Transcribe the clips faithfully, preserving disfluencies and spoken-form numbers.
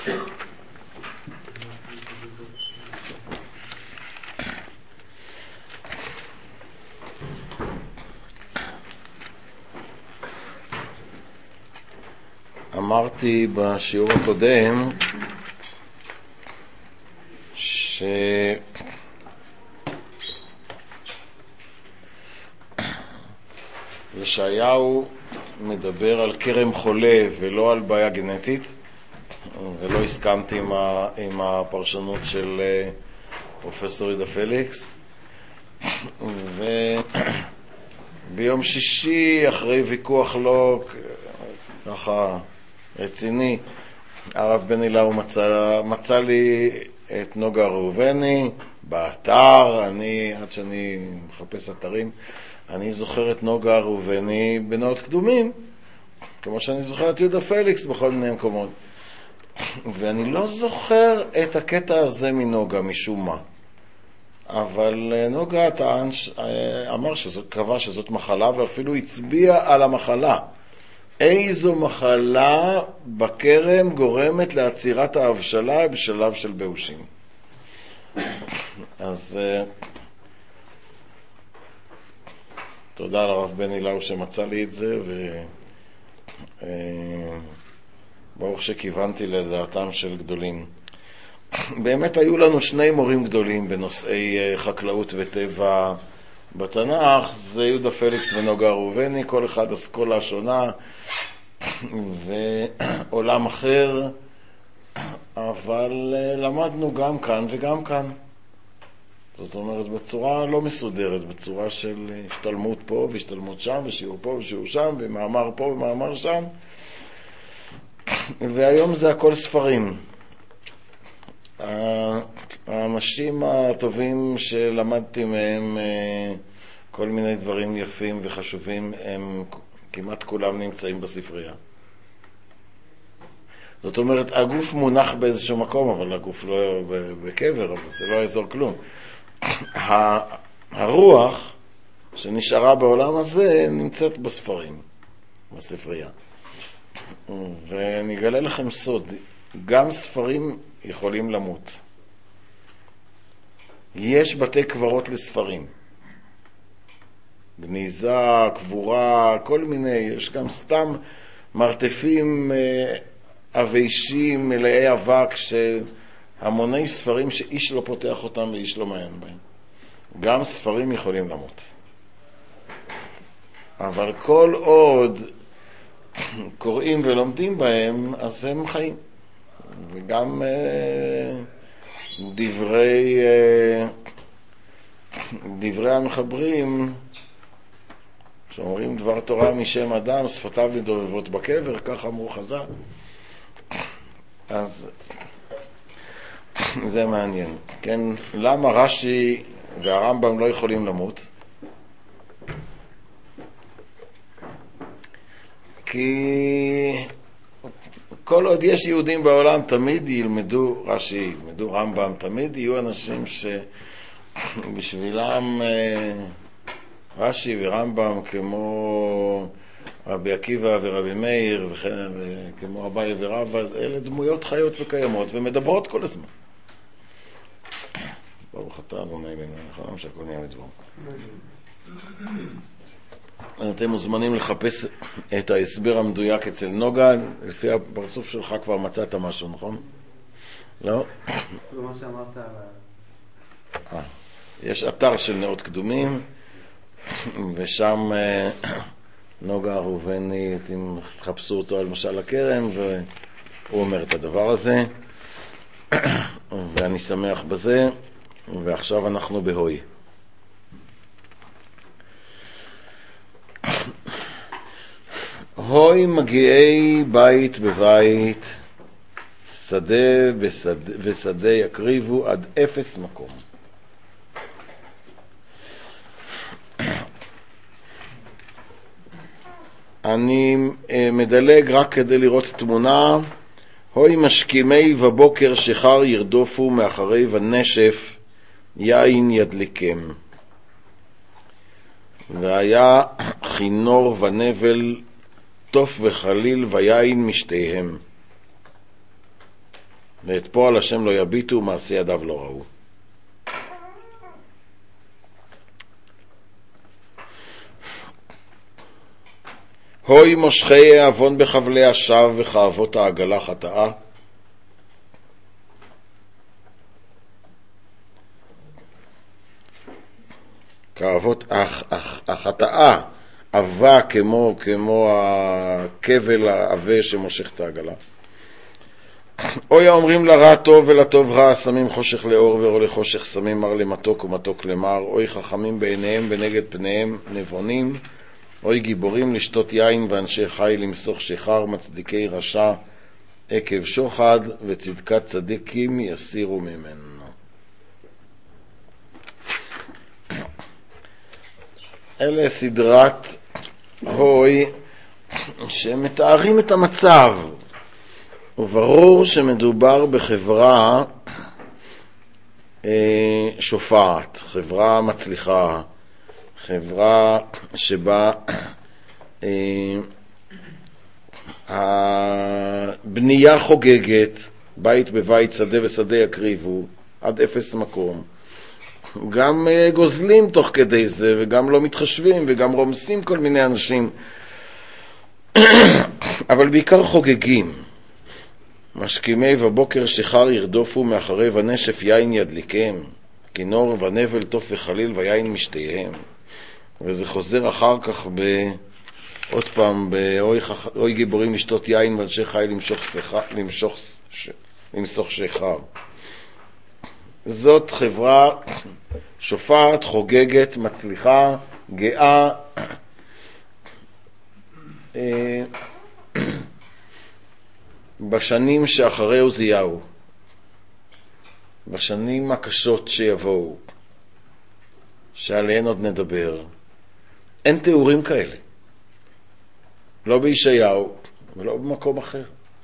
אמרתי בשיעור הקודם ש... ישעיהו מדבר על קרם חולה ולא על בעיה גנטית, ולא הסכמתי עם, ה... עם הפרשנות של פרופסור יהודה פליקס. וביום שישי, אחרי ויכוח לא ככה רציני, הרב בני לאו מצא, מצא לי את נוגה ראובני באתר. אני, עד שאני מחפש אתרים, אני זוכר את נוגה ראובני בנאות קדומים, כמו שאני זוכר את יהודה פליקס בכל מיני מקומות. ואני לא זוכר את הקטע הזה מנוגה משום מה. אבל נוגה טען, אמר שזאת, קבע שזאת מחלה, ואפילו הצביע על המחלה. איזו מחלה בקרם גורמת לעצירת ההבשלה בשלב של באושים. אז תודה לרב בני לאו שמצא לי את זה, וברוך שכיוונתי לדעתם של גדולים. באמת היו לנו שני מורים גדולים בנושאי חקלאות וטבע בתנ"ך, זה יהודה פליקס ונוגה ראובני, כל אחד אסכולה שונה ועולם אחר, אבל למדנו גם כאן וגם כאן. זאת אומרת, בצורה לא מסודרת, בצורה של השתלמות פה והשתלמות שם, ושיעור פה ושיעור שם, ומאמר פה ומאמר שם. והיום זה הכל ספרים. האנשים הטובים שלמדתי מהם כל מיני דברים יפים וחשובים, הם כמעט כולם נמצאים בספרייה. זאת אומרת, הגוף מונח באיזשהו מקום, אבל הגוף לא בקבר, אבל זה לא יעזור כלום. הרוח שנשארה בעולם הזה נמצאת בספרים, בספרייה. ואני אגלה לכם סוד, גם ספרים יכולים למות. יש בתי קברות לספרים. גניזה, קבורה, כל מיני, יש גם סתם מרתפים אביישים מלאי אבק, שהמוני ספרים שאיש לא פותח אותם ואיש לא מעיין בהם. גם ספרים יכולים למות. אבל כל עוד קוראים ולומדים בהם, אז הם חיים. וגם אה, דברי אה, דברי המחברים שאומרים דבר תורה משם אדם, שפתיו מדובבות בקבר, כך אמרו חז"ל. אז זה מעניין. כן, למה רש"י והרמב"ם לא יכולים למות? כי כל עוד יש יהודים בעולם, תמיד ילמדו רש"י, ילמדו רמב"ם, תמיד יהיו אנשים שבשבילם רש"י ורמב"ם, כמו רבי עקיבא ורבי מאיר, וכמו אביי ורבא, אלה דמויות חיות וקיימות ומדברות כל הזמן. ברוך אתה אדוני אלוהינו, חלום שהכל נהיה בדברו. אתם מוזמנים לחפש את ההסבר המדויק אצל נוגה. לפי הפרצוף שלך כבר מצאת משהו, נכון? לא? לא מה שאמרת על... יש אתר של נאות קדומים, ושם נוגה ראובני, אתם תחפשו אותו על משל הכרם, והוא אומר את הדבר הזה, ואני שמח בזה. ועכשיו אנחנו בהוי. הוי מגיעי בית בבית, שדה בשדה, ושדה יקריבו עד אפס מקום. אני מדלג רק כדי לראות תמונה. הוי משכימי ובוקר שחר ירדופו מאחרי ונשף יין ידליקם. והיה חינור ונבל תוף וחליל ויין משתיהם. ואת פועל השם לא יביטו, מעשי ידיו לא ראו. הוי מושכי העוון בחבלי השב וכאבות העגלה חטאה. כאבות החטאה עבה כמו כמו הכבל העבה שמושך את העגלה. אוי האומרים לרע טוב ולטוב רע, שמים חושך לאור ואור לחושך, שמים מר למתוק ומתוק למר. אוי חכמים בעיניהם ונגד פניהם נבונים. אוי גיבורים לשתות יין ואנשי חי למסוך שחר, מצדיקי רשע עקב שוחד וצדקת צדיקים יסירו ממנו. אלה סדרת הוי שמתארים את המצב, וברור שמדובר בחברה אה, שופעת, חברה מצליחה, חברה שבה אה, הבנייה חוגגת, בית בבית, שדה ושדה יקריבו, עד אפס מקום. גם אה, גוזלים תוך כדי זה, וגם לא מתחשבים, וגם רומסים כל מיני אנשים. אבל בעיקר חוגגים. משכימי ובוקר שחר ירדופו, מאחרי ונשף יין ידליקם, כינור ונבל תוף וחליל ויין משתיהם. וזה חוזר אחר כך ב... עוד פעם, באוי חכ... גיבורים לשתות יין ואנשי חי למשוך שחר, למשוך... ש... למסוך שחר. זאת חברה שופעת, חוגגת, מצליחה, גאה, בשנים שאחרי עוזיהו, בשנים הקשות שיבואו, שעליהן עוד נדבר, אין תיאורים כאלה, לא בישעיהו ולא במקום אחר.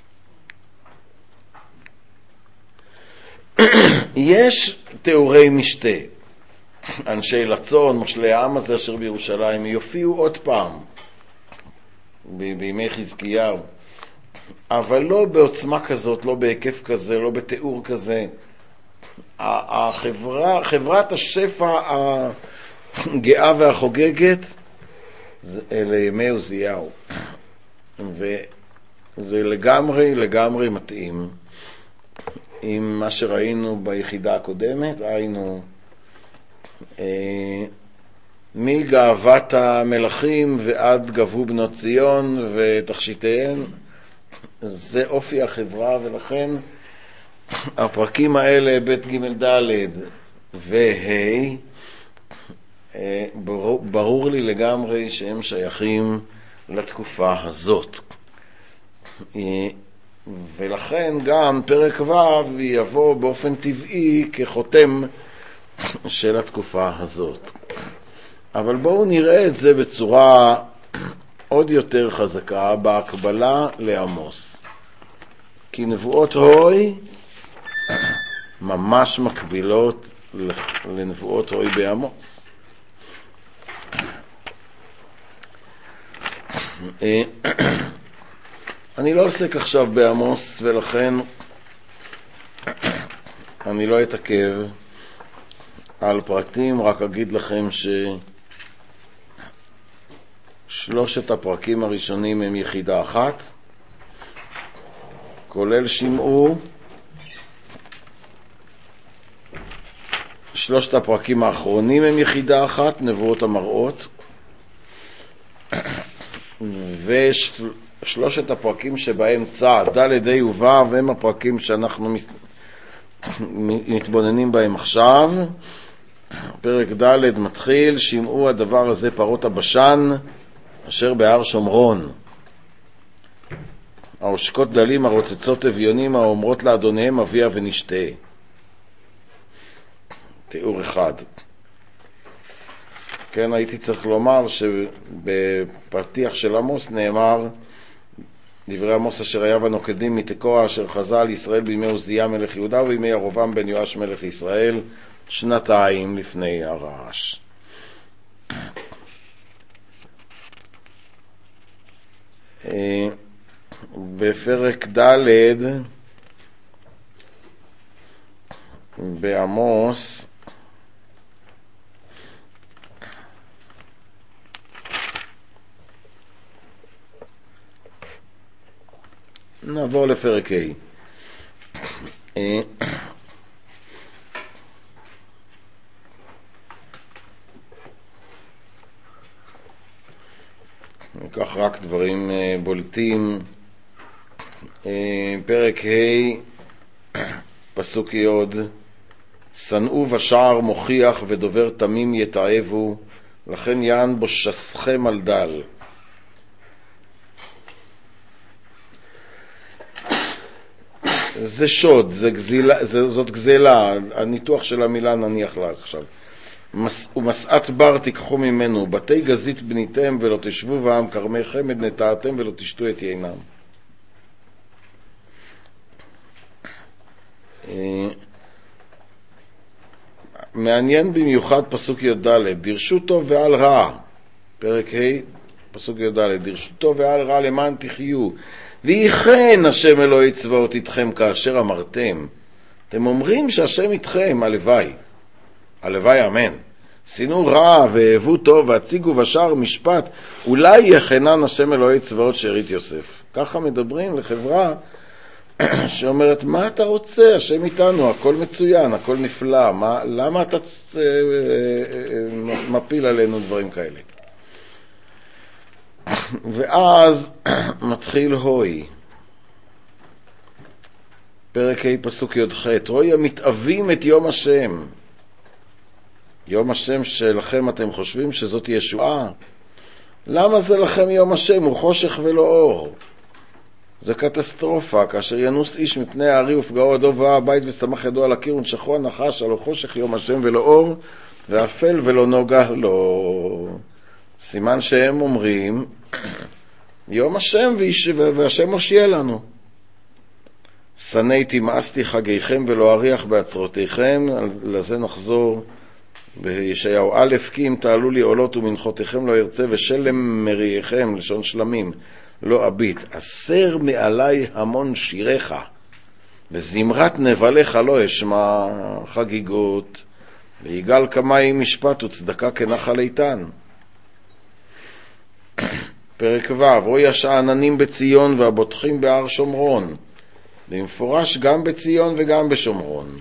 יש תיאורי משתה, אנשי לצון, מושלי העם הזה אשר בירושלים, יופיעו עוד פעם ב- בימי חזקיהו, אבל לא בעוצמה כזאת, לא בהיקף כזה, לא בתיאור כזה. החברה, חברת השפע הגאה והחוגגת, אלה ימי עוזיהו, וזה לגמרי לגמרי מתאים עם מה שראינו ביחידה הקודמת. היינו אה, מגאוות המלכים ועד גבו בנות ציון ותכשיטיהן, זה אופי החברה. ולכן הפרקים האלה, ב' ג' ד' וה', ברור, ברור לי לגמרי שהם שייכים לתקופה הזאת, ולכן גם פרק ו' יבוא באופן טבעי כחותם של התקופה הזאת. אבל בואו נראה את זה בצורה עוד יותר חזקה בהקבלה לעמוס, כי נבואות הוי ממש מקבילות לנבואות הוי בעמוס. אני לא עוסק עכשיו בעמוס, ולכן אני לא אתעכב על פרקים, רק אגיד לכם ששלושת הפרקים הראשונים הם יחידה אחת, כולל שמעו. שלושת הפרקים האחרונים הם יחידה אחת, נבואות המראות. ושלושת הפרקים שבהם צעד ד' ה' ו' הם הפרקים שאנחנו מתבוננים בהם עכשיו. פרק ד' מתחיל, שמעו הדבר הזה פרות הבשן אשר בהר שומרון, העושקות דלים, הרוצצות אביונים, האומרות לאדוניהם אביה ונשתה. תיאור אחד. כן, הייתי צריך לומר שבפתיח של עמוס נאמר, דברי עמוס אשר היה ונוקדים מתקוע אשר חזה על ישראל בימי עוזיה מלך יהודה ובימי ירבעם בן יואש מלך ישראל, שנתיים לפני הרעש. בפרק ד' בעמוס נעבור לפרק ה'. ניקח רק דברים בולטים. פרק ה' פסוק יוד: שנאו בשער מוכיח ודובר תמים יתעבו, לכן יען בו שסכם על דל. זה שוד, זה גזילה, זה, זאת גזלה. הניתוח של המילה נניח לה עכשיו. מס, ומסעת בר תיקחו ממנו, בתי גזית בניתם ולא תשבו בעם, כרמי חמד נטעתם ולא תשתו את יינם. מעניין במיוחד פסוק י"ד, דרשו טוב ועל רע. פרק ה' פסוק י"ד, דרשו טוב ועל רע למען תחיו, ויחן השם אלוהי צבאות איתכם כאשר אמרתם. אתם אומרים שהשם איתכם, הלוואי, הלוואי אמן. שינו רע ואהבו טוב והציגו בשער משפט, אולי יחנן השם אלוהי צבאות שארית יוסף. ככה מדברים לחברה שאומרת, מה אתה רוצה? השם איתנו, הכל מצוין, הכל נפלא, מה, למה אתה מפיל עלינו דברים כאלה? ואז מתחיל הוי, פרק ה' פסוק י"ח, הוי המתאבים את יום השם. יום השם שלכם אתם חושבים שזאת ישועה? למה זה לכם יום השם? הוא חושך ולא אור. זה קטסטרופה, כאשר ינוס איש מפני הארי ופגעו הדוב בא הבית ושמח ידו על הקיר ונשכו הנחש, הלא חושך יום השם ולא אור, ואפל ולא נוגה לו. סימן שהם אומרים, יום השם והשם מושיע לנו. שנאתי מאסתי חגיכם ולא אריח בעצרותיכם, לזה נחזור בישעיהו א', כי אם תעלו לי עולות ומנחותיכם לא ירצה ושלם מריעיכם, לשון שלמים, לא אביט. אסר מעלי המון שיריך וזמרת נבליך לא אשמע, חגיגות ויגל כמים משפט וצדקה כנחל איתן. פרק ו', רואי השעננים בציון והבוטחים בהר שומרון. במפורש גם בציון וגם בשומרון.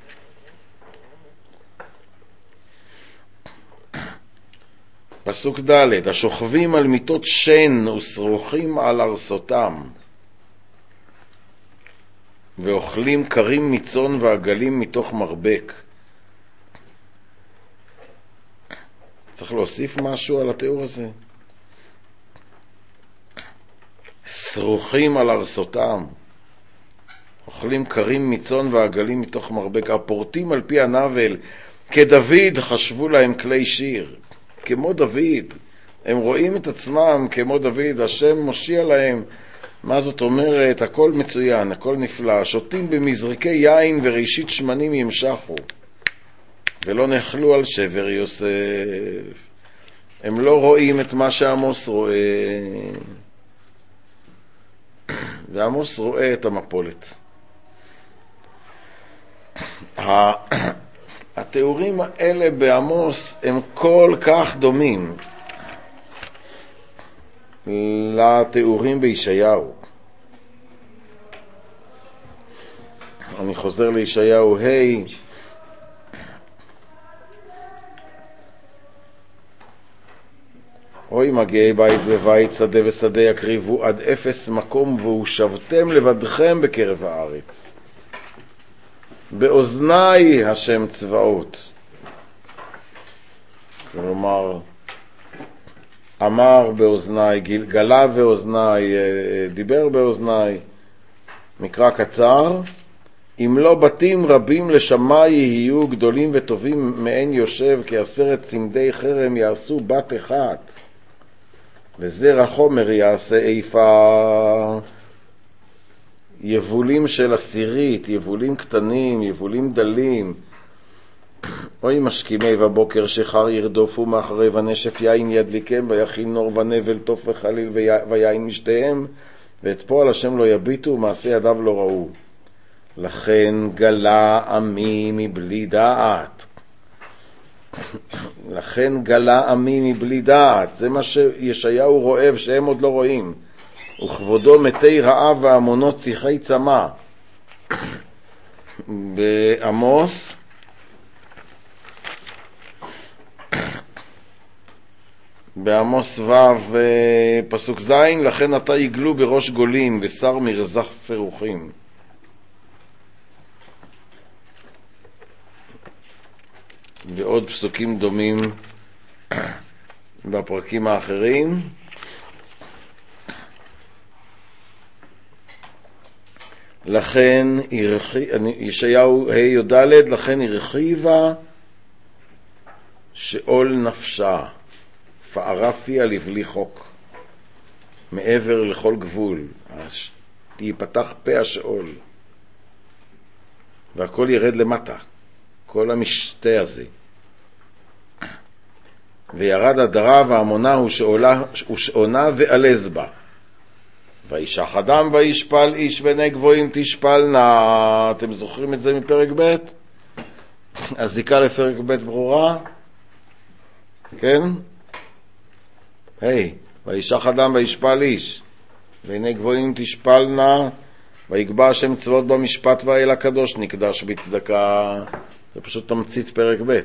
פסוק ד', השוכבים על מיטות שן ושרוכים על ארסותם ואוכלים קרים מצון ועגלים מתוך מרבק. צריך להוסיף משהו על התיאור הזה? שרוכים על ארסותם, אוכלים קרים מצון ועגלים מתוך מרבק. הפורטים על פי הנבל כדוד חשבו להם כלי שיר. כמו דוד, הם רואים את עצמם כמו דוד, השם מושיע להם. מה זאת אומרת? הכל מצוין, הכל נפלא. שותים במזרקי יין וראשית שמנים ימשכו ולא נחלו על שבר יוסף. הם לא רואים את מה שעמוס רואה, ועמוס רואה את המפולת. התיאורים האלה בעמוס הם כל כך דומים לתיאורים בישעיהו. אני חוזר לישעיהו ה', אוי מגיעי בית בבית, שדה ושדה יקריבו עד אפס מקום, והוא שבתם לבדכם בקרב הארץ. באוזני השם צבאות. כלומר, אמר באוזני, גלה באוזני, דיבר באוזני. מקרא קצר, אם לא בתים רבים לשמי יהיו גדולים וטובים מעין יושב, כי עשרת צמדי חרם יעשו בת אחת, וזרע חומר יעשה איפה. יבולים של עשירית, יבולים קטנים, יבולים דלים. אוי משכימי בבוקר שחר ירדופו מאחרי ונשף יין ידליקם, ויכין נור ונבל תוף וחליל ויין משתיהם, ואת פועל השם לא יביטו ומעשה ידיו לא ראו. לכן גלה עמי מבלי דעת. לכן גלה עמי מבלי דעת. זה מה שישעיהו רואה ושהם עוד לא רואים. וכבודו מתי רעב והמונות שיחי צמא. בעמוס בעמוס ו' פסוק ז', לכן אתה יגלו בראש גולים ושר מרזח סירוחים. ועוד פסוקים דומים בפרקים האחרים. לכן ישעיהו ה' י"ד, לכן הרחיבה שאול נפשה, פערה פיה לבלי חוק, מעבר לכל גבול, ייפתח פה השאול, והכל ירד למטה, כל המשתה הזה. וירד הדרה והמונה ושעונה ועלז בה. וישח אדם וישפל איש בני גבוהים תשפלנה. אתם זוכרים את זה מפרק ב'? הזיקה לפרק ב' ברורה? כן? היי, וישח אדם וישפל איש בני גבוהים תשפלנה, ויקבע השם צבאות במשפט והאל הקדוש נקדש בצדקה. זה פשוט תמצית פרק ב'.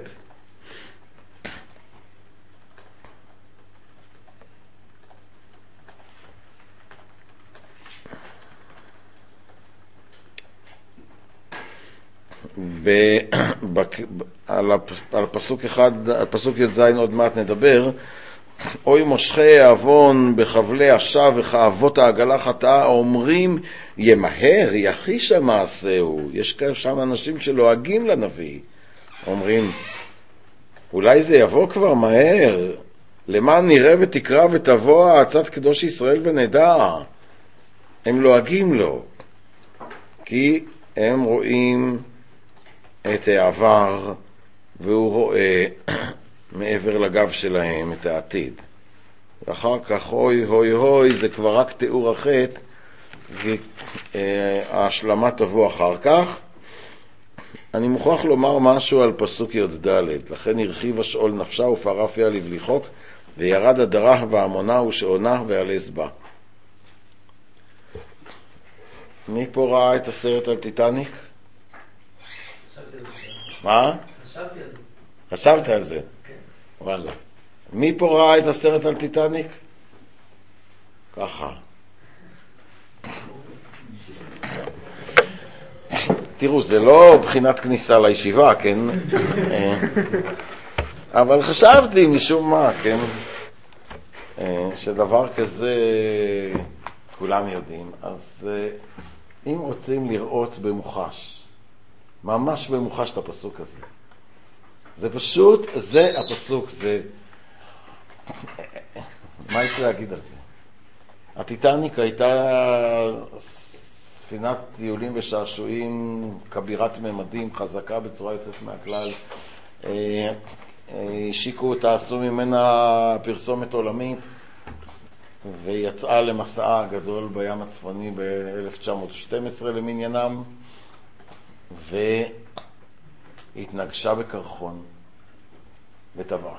על פסוק אחד, על פסוק י"ז עוד מעט נדבר. אוי מושכי העוון בחבלי השב וכאבות העגלה חטאה, אומרים ימהר יחיש המעשהו. יש כאלה שם אנשים שלועגים לנביא, אומרים אולי זה יבוא כבר מהר, למען נראה ותקרא ותבוא עצת קדוש ישראל ונדע. הם לועגים לו כי הם רואים את העבר והוא רואה מעבר לגב שלהם את העתיד. ואחר כך אוי אוי אוי, זה כבר רק תיאור החטא, וההשלמה תבוא אחר כך. אני מוכרח לומר משהו על פסוק י"ד. לכן הרחיבה שאול נפשה ופערה פיה לבלי חוק, וירד הדרה והמונה ושעונה ועלז בה. מי פה ראה את הסרט על טיטניק? חשבתי על זה. מה? חשבתי על זה. חשבת על זה? כן. וואלה. מי פה ראה את הסרט על טיטניק? ככה. תראו, זה לא בחינת כניסה לישיבה, כן? אבל חשבתי משום מה, כן? שדבר כזה כולם יודעים. אז אם רוצים לראות במוחש, ממש במוחש את הפסוק הזה, זה פשוט, זה הפסוק, זה... מה יש להגיד על זה? הטיטניק הייתה ספינת טיולים ושעשועים כבירת ממדים, חזקה בצורה יוצאת מהכלל. השיקו אותה, עשו ממנה פרסומת עולמית, ויצאה למסעה הגדול בים הצפוני ב-אלף תשע מאות ושתים עשרה למניינם, והתנגשה בקרחון וטבעה.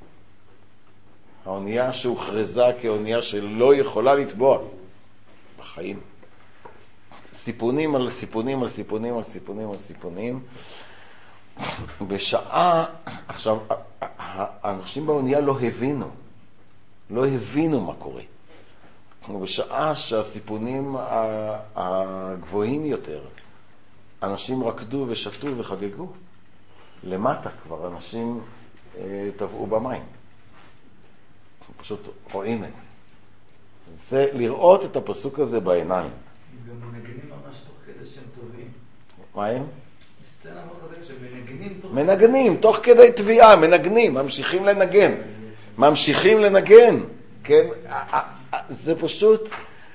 האונייה שהוכרזה כאונייה שלא יכולה לטבוע בחיים. סיפונים על סיפונים על סיפונים על סיפונים על סיפונים. בשעה, עכשיו, האנשים באונייה לא הבינו, לא הבינו מה קורה. ובשעה שהסיפונים הגבוהים יותר, אנשים רקדו ושתו וחגגו, למטה כבר אנשים טבעו במים. פשוט רואים את זה. זה לראות את הפסוק הזה בעיניים. גם מנגנים ממש תוך כדי שהם טובים. מה הם? סצנה מאוד חזקה שמנגנים תוך... מנגנים, תוך כדי תביעה, מנגנים, ממשיכים לנגן. ממשיכים לנגן, כן? זה פשוט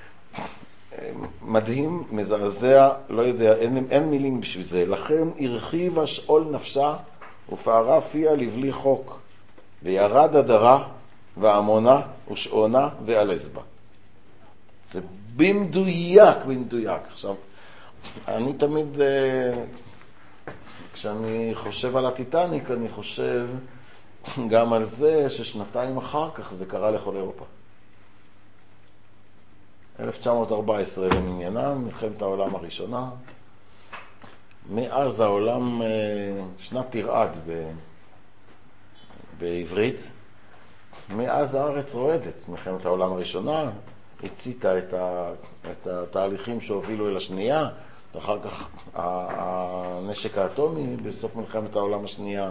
מדהים, מזעזע, לא יודע, אין, אין מילים בשביל זה. לכן הרחיבה שאול נפשה ופערה פיה לבלי חוק, וירד הדרה והמונה ושעונה ועלז בה. זה במדויק, במדויק. עכשיו, אני תמיד, כשאני חושב על הטיטניק, אני חושב גם על זה ששנתיים אחר כך זה קרה לכל אירופה. אלף תשע מאות וארבע עשרה למניינם, מלחמת העולם הראשונה. מאז העולם, שנת תרעד ב... בעברית. מאז הארץ רועדת. מלחמת העולם הראשונה הציתה את, ה... את התהליכים שהובילו אל השנייה, ואחר כך הנשק האטומי בסוף מלחמת העולם השנייה,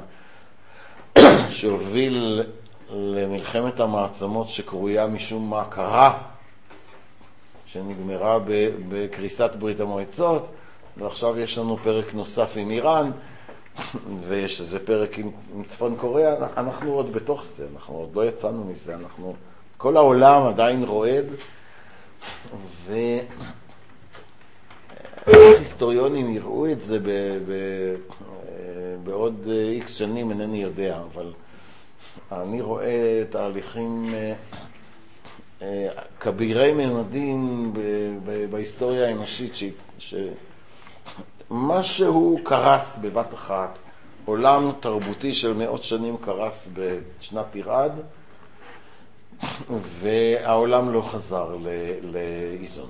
שהוביל למלחמת המעצמות שקרויה משום מה קרה, שנגמרה בקריסת ברית המועצות, ועכשיו יש לנו פרק נוסף עם איראן, ויש איזה פרק עם, עם צפון קוריאה. אנחנו עוד בתוך זה, אנחנו עוד לא יצאנו מזה, אנחנו, כל העולם עדיין רועד, והיסטוריונים יראו את זה ב, ב, בעוד איקס שנים, אינני יודע, אבל אני רואה תהליכים כבירי ממדים בהיסטוריה האנושית, שמשהו קרס בבת אחת, עולם תרבותי של מאות שנים קרס בשנת תרעד, והעולם לא חזר לאיזון.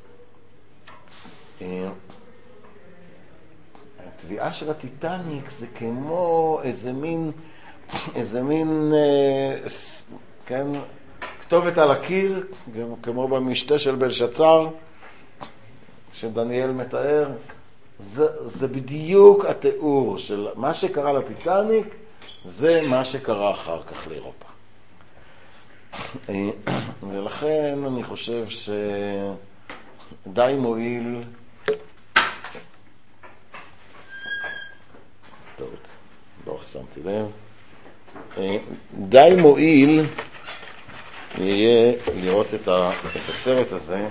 התביעה של הטיטניק זה כמו איזה מין, איזה מין, כן, כתובת על הקיר, כמו במשתה של בלשצר, שדניאל מתאר. זה, זה בדיוק התיאור של מה שקרה לטיטניק, זה מה שקרה אחר כך לאירופה. ולכן אני חושב שדי מועיל, טוב, לא שמתי לב, די מועיל יהיה לראות את, ה, את הסרט הזה,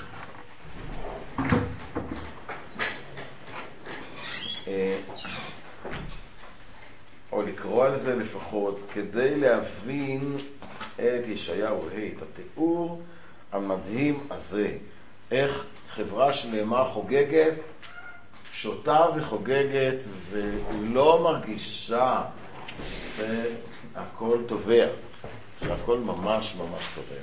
או לקרוא על זה לפחות, כדי להבין את ישעיהו ה', את התיאור המדהים הזה, איך חברה שלמה חוגגת, שותה וחוגגת, ולא מרגישה שהכל טובע, שהכל ממש ממש טובע.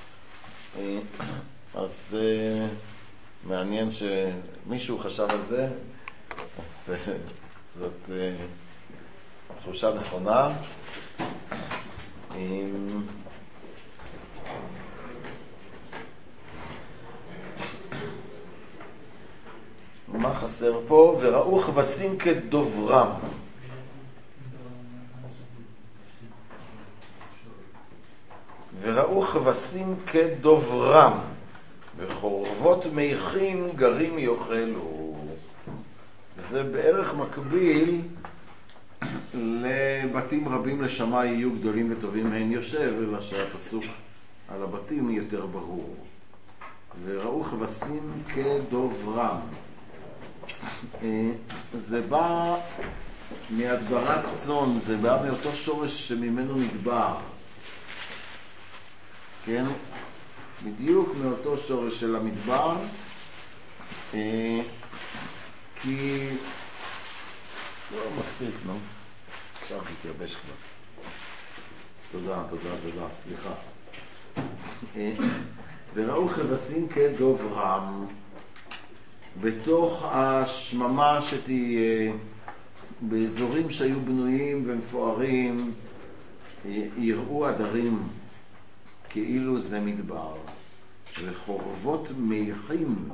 אז מעניין שמישהו חשב על זה, אז זאת תחושה נכונה. מה חסר פה? וראו כבשים כדוברם. וראו כבשים כדוברם, וחורבות מיכים גרים יאכלו. זה בערך מקביל לבתים רבים לשמה יהיו גדולים וטובים הן יושב, אלא שהפסוק על הבתים יותר ברור. וראו כבשים כדוברם. זה בא מהדברת צאן, זה בא מאותו שורש שממנו נדבר. כן? בדיוק מאותו שורש של המדבר, כי לא מספיק, נו. עכשיו תתייבש כבר. תודה, תודה, תודה, סליחה. וראו כבשים כדוברם, בתוך השממה שתהיה, באזורים שהיו בנויים ומפוארים, יראו עדרים כאילו זה מדבר, וחורבות מיכים,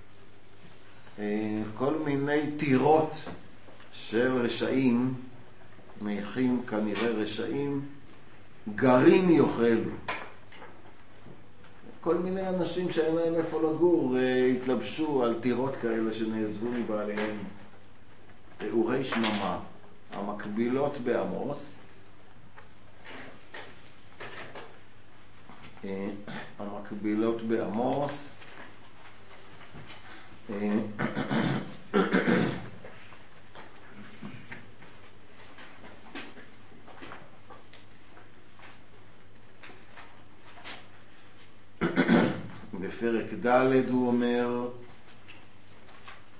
כל מיני טירות של רשעים, מיכים כנראה רשעים, גרים יאכלו. כל מיני אנשים שאין להם איפה לגור התלבשו על טירות כאלה שנעזבו מבעליהם. תיאורי שממה המקבילות בעמוס, המקבילות בעמוס, בפרק ד' הוא אומר,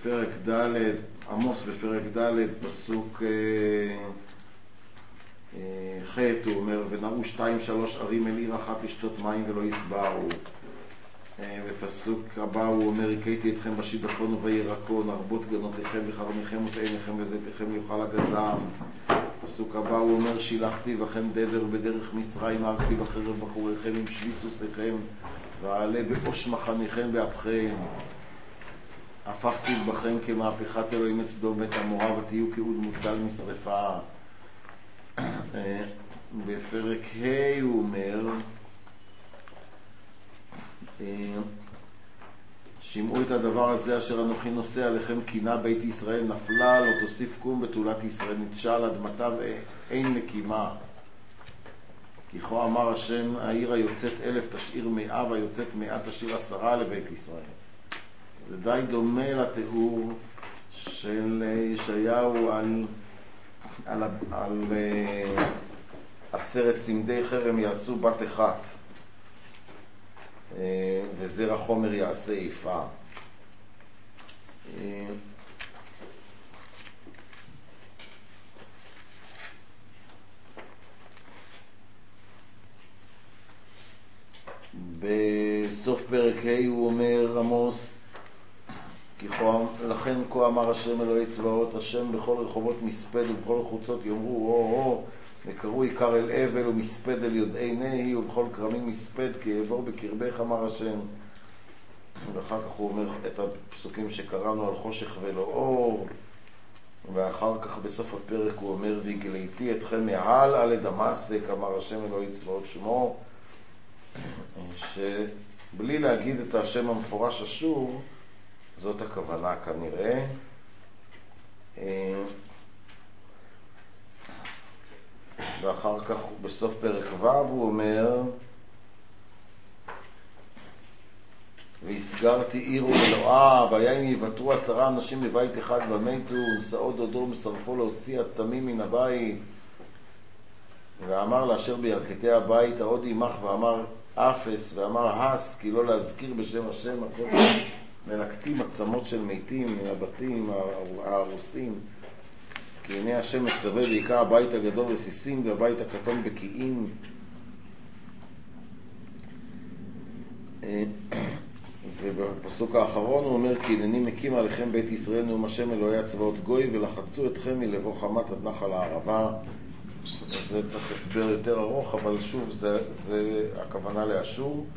בפרק ד', עמוס בפרק ד', פסוק אה, אה, ח', הוא אומר, ונראו שתיים שלוש ערים אל עיר אחת לשתות מים ולא יסברו. אה, בפסוק הבא הוא אומר, הכיתי אתכם בשידפון ובירקון, הרבות גנותיכם וחרמיכם ותאניכם וזיתיכם יאכל הגזעם. פסוק הבא הוא אומר, שילחתי בכם דבר בדרך מצרים, הרגתי בחרב בחוריכם עם שבי סוסיכם, ועלה באוש מחניכם באפכם. הפכתי בכם כמהפכת אלוהים את סדום ואת עמורה, ותהיו כאוד מוצל משרפה. בפרק ה' הוא אומר, שמעו את הדבר הזה אשר אנוכי נושא עליכם, קינה בית ישראל נפלה, לא תוסיף קום בתולת ישראל, נתשל אדמתה ואין מקימה. כי כה אמר השם, העיר היוצאת אלף תשאיר מאה, והיוצאת מאה תשאיר עשרה לבית ישראל. זה די דומה לתיאור של ישעיהו על, על, על, על עשרת צמדי חרם יעשו בת אחת, וזרע חומר יעשה איפה. בסוף פרק ה' הוא אומר עמוס, כי לכן כה אמר השם אלוהי צבאות, השם בכל רחובות מספד ובכל חוצות יאמרו הו הו, וקראו עיקר אל אבל ומספד אל יודעי נהי, ובכל כרמים מספד כי יעבור בקרבך אמר השם. ואחר כך הוא אומר את הפסוקים שקראנו על חושך ולא אור, ואחר כך בסוף הפרק הוא אומר, והגליתי אתכם מעל על דמשק אמר השם אלוהי צבאות שמו, שבלי להגיד את השם המפורש אשור, זאת הכוונה כנראה. ואחר כך בסוף פרק ו' הוא אומר, והסגרתי עיר ומלואה, והיה אם יוותרו עשרה אנשים בבית אחד ומתו, ונשאו דודו מסרפו להוציא עצמים מן הבית. ואמר לאשר בירכתי הבית העוד עמך, ואמר אפס, ואמר הס, כי לא להזכיר בשם השם הכל מלקטים עצמות של מתים מן הבתים ההרוסים. כי הנה השם מצווה בעיקר הבית הגדול רסיסים והבית הקטון בקיאים. ובפסוק האחרון הוא אומר, כי הנני מקים עליכם בית ישראל נאום השם אלוהי הצבאות גוי, ולחצו אתכם מלבוא חמת עד נחל הערבה. זה צריך הסבר יותר ארוך, אבל שוב זה, זה הכוונה לאשור.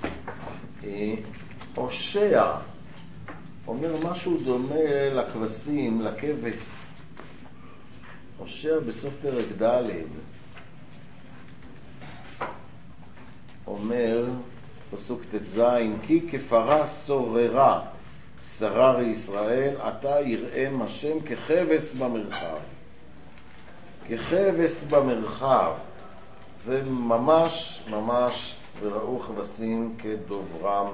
הושע אומר משהו דומה לכבשים, לכבש. הושע בסוף פרק ד' אומר פסוק תז, כי כפרה סוררה שרר ישראל, אתה יראם השם ככבש במרחב. ככבש במרחב, זה ממש ממש וראו כבשים כדוברם.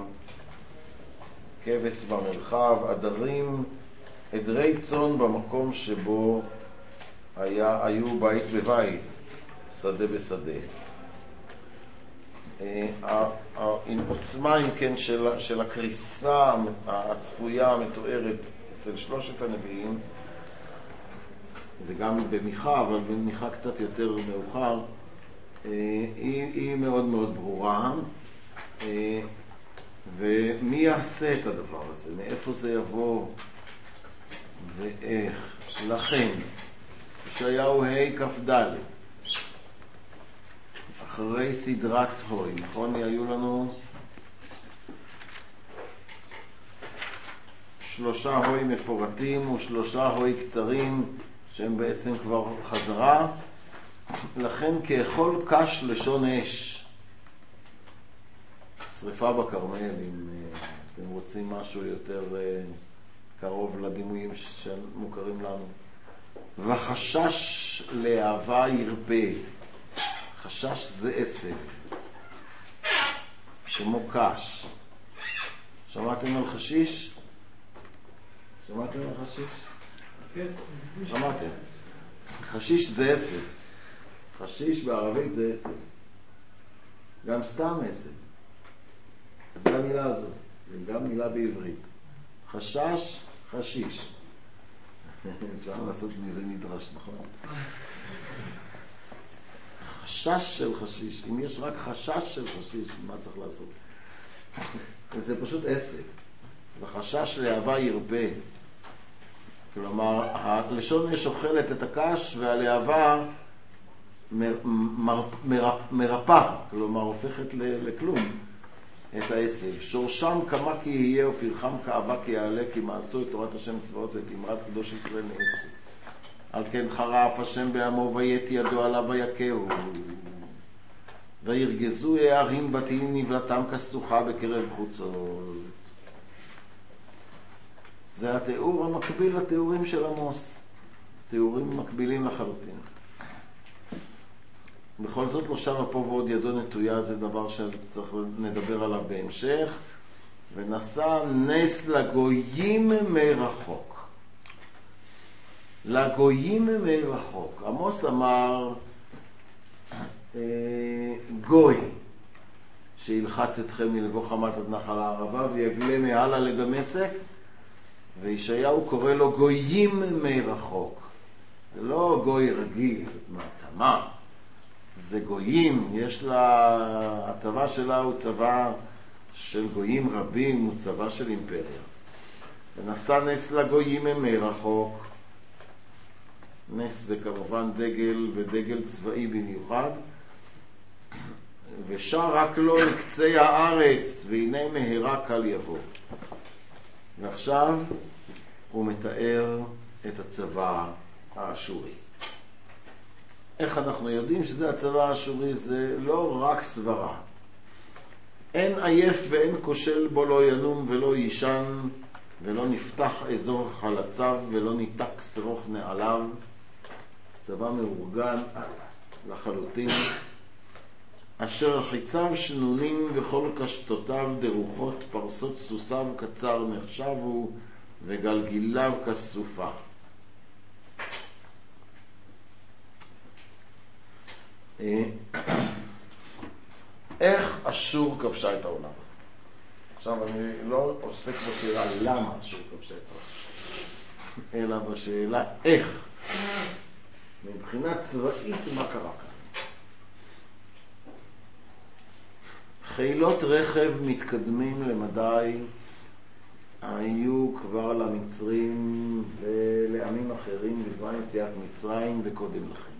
כבש במרחב, עדרים, עדרי צאן במקום שבו היה, היו בית בבית, שדה בשדה. עם עוצמה אם כן של, של הקריסה הצפויה המתוארת אצל שלושת הנביאים, זה גם במיכה, אבל במיכה קצת יותר מאוחר, היא, היא מאוד מאוד ברורה. ומי יעשה את הדבר הזה? מאיפה זה יבוא ואיך? לכן ישעיהו ה' כ"ד, אחרי סדרת הוי, נכון? היו לנו שלושה הוי מפורטים ושלושה הוי קצרים שהם בעצם כבר חזרה. לכן כאכול קש לשון אש, שריפה בכרמל, אם אתם רוצים משהו יותר קרוב לדימויים שמוכרים לנו. וחשש לאהבה ירפה, חשש זה עשב, כמו קש. שמעתם על חשיש? שמעתם על חשיש? כן. שמעתם. חשיש זה עשב. חשיש בערבית זה עשב. גם סתם עשב. זה המילה הזאת. זה גם מילה בעברית. חשש חשיש. אפשר לעשות מזה מדרש, נכון? חשש של חשיש. אם יש רק חשש של חשיש, מה צריך לעשות? זה פשוט עסק. וחשש להבה ירבה. כלומר, הלשון יש אוכלת את הקש, והלהבה מר, מר, מר, מרפא, כלומר, הופכת לכלום את העשב. שורשם כמה כי יהיה ופרחם כאבה כי יעלה, כי מעשו את תורת השם צבאות ואת אמרת קדוש ישראל נעצו. על כן חרף השם בעמו ויית ידו עליו ויקהו. וירגזו הערים בתים נבלתם כסוחה בקרב חוצות. זה התיאור המקביל לתיאורים של עמוס. תיאורים מקבילים לחלוטין. בכל זאת לא שמה פה ועוד ידו נטויה, זה דבר שצריך נדבר עליו בהמשך. ונשא נס לגויים מרחוק. לגויים מרחוק. עמוס אמר גוי שילחץ אתכם מלבוא חמת עד נחל הערבה ויגלה מעלה לדמשק, וישעיהו קורא לו גויים מרחוק. זה לא גוי רגיל, זאת מעצמה. זה גויים, יש לה, הצבא שלה הוא צבא של גויים רבים, הוא צבא של אימפריה. ונשא נס לגויים מרחוק. נס זה כמובן דגל ודגל צבאי במיוחד. ושר רק לו לקצה הארץ, והנה מהרה קל יבוא. ועכשיו הוא מתאר את הצבא האשורי. איך אנחנו יודעים שזה הצבא האשורי? זה לא רק סברה. אין עייף ואין כושל בו לא ינום ולא יישן, ולא נפתח אזור חלציו ולא ניתק שרוך נעליו. צבא מאורגן לחלוטין. אשר חיציו שנונים וכל קשתותיו דרוחות, פרסות סוסיו קצר נחשבו וגלגיליו כסופה. איך אשור כבשה את העולם? עכשיו אני לא עוסק בשאלה למה אשור כבשה את העולם, אלא בשאלה איך. מבחינה צבאית מה קרה כאן? חילות רכב מתקדמים למדי היו כבר למצרים ולעמים אחרים בזמן יציאת מצרים וקודם לכן.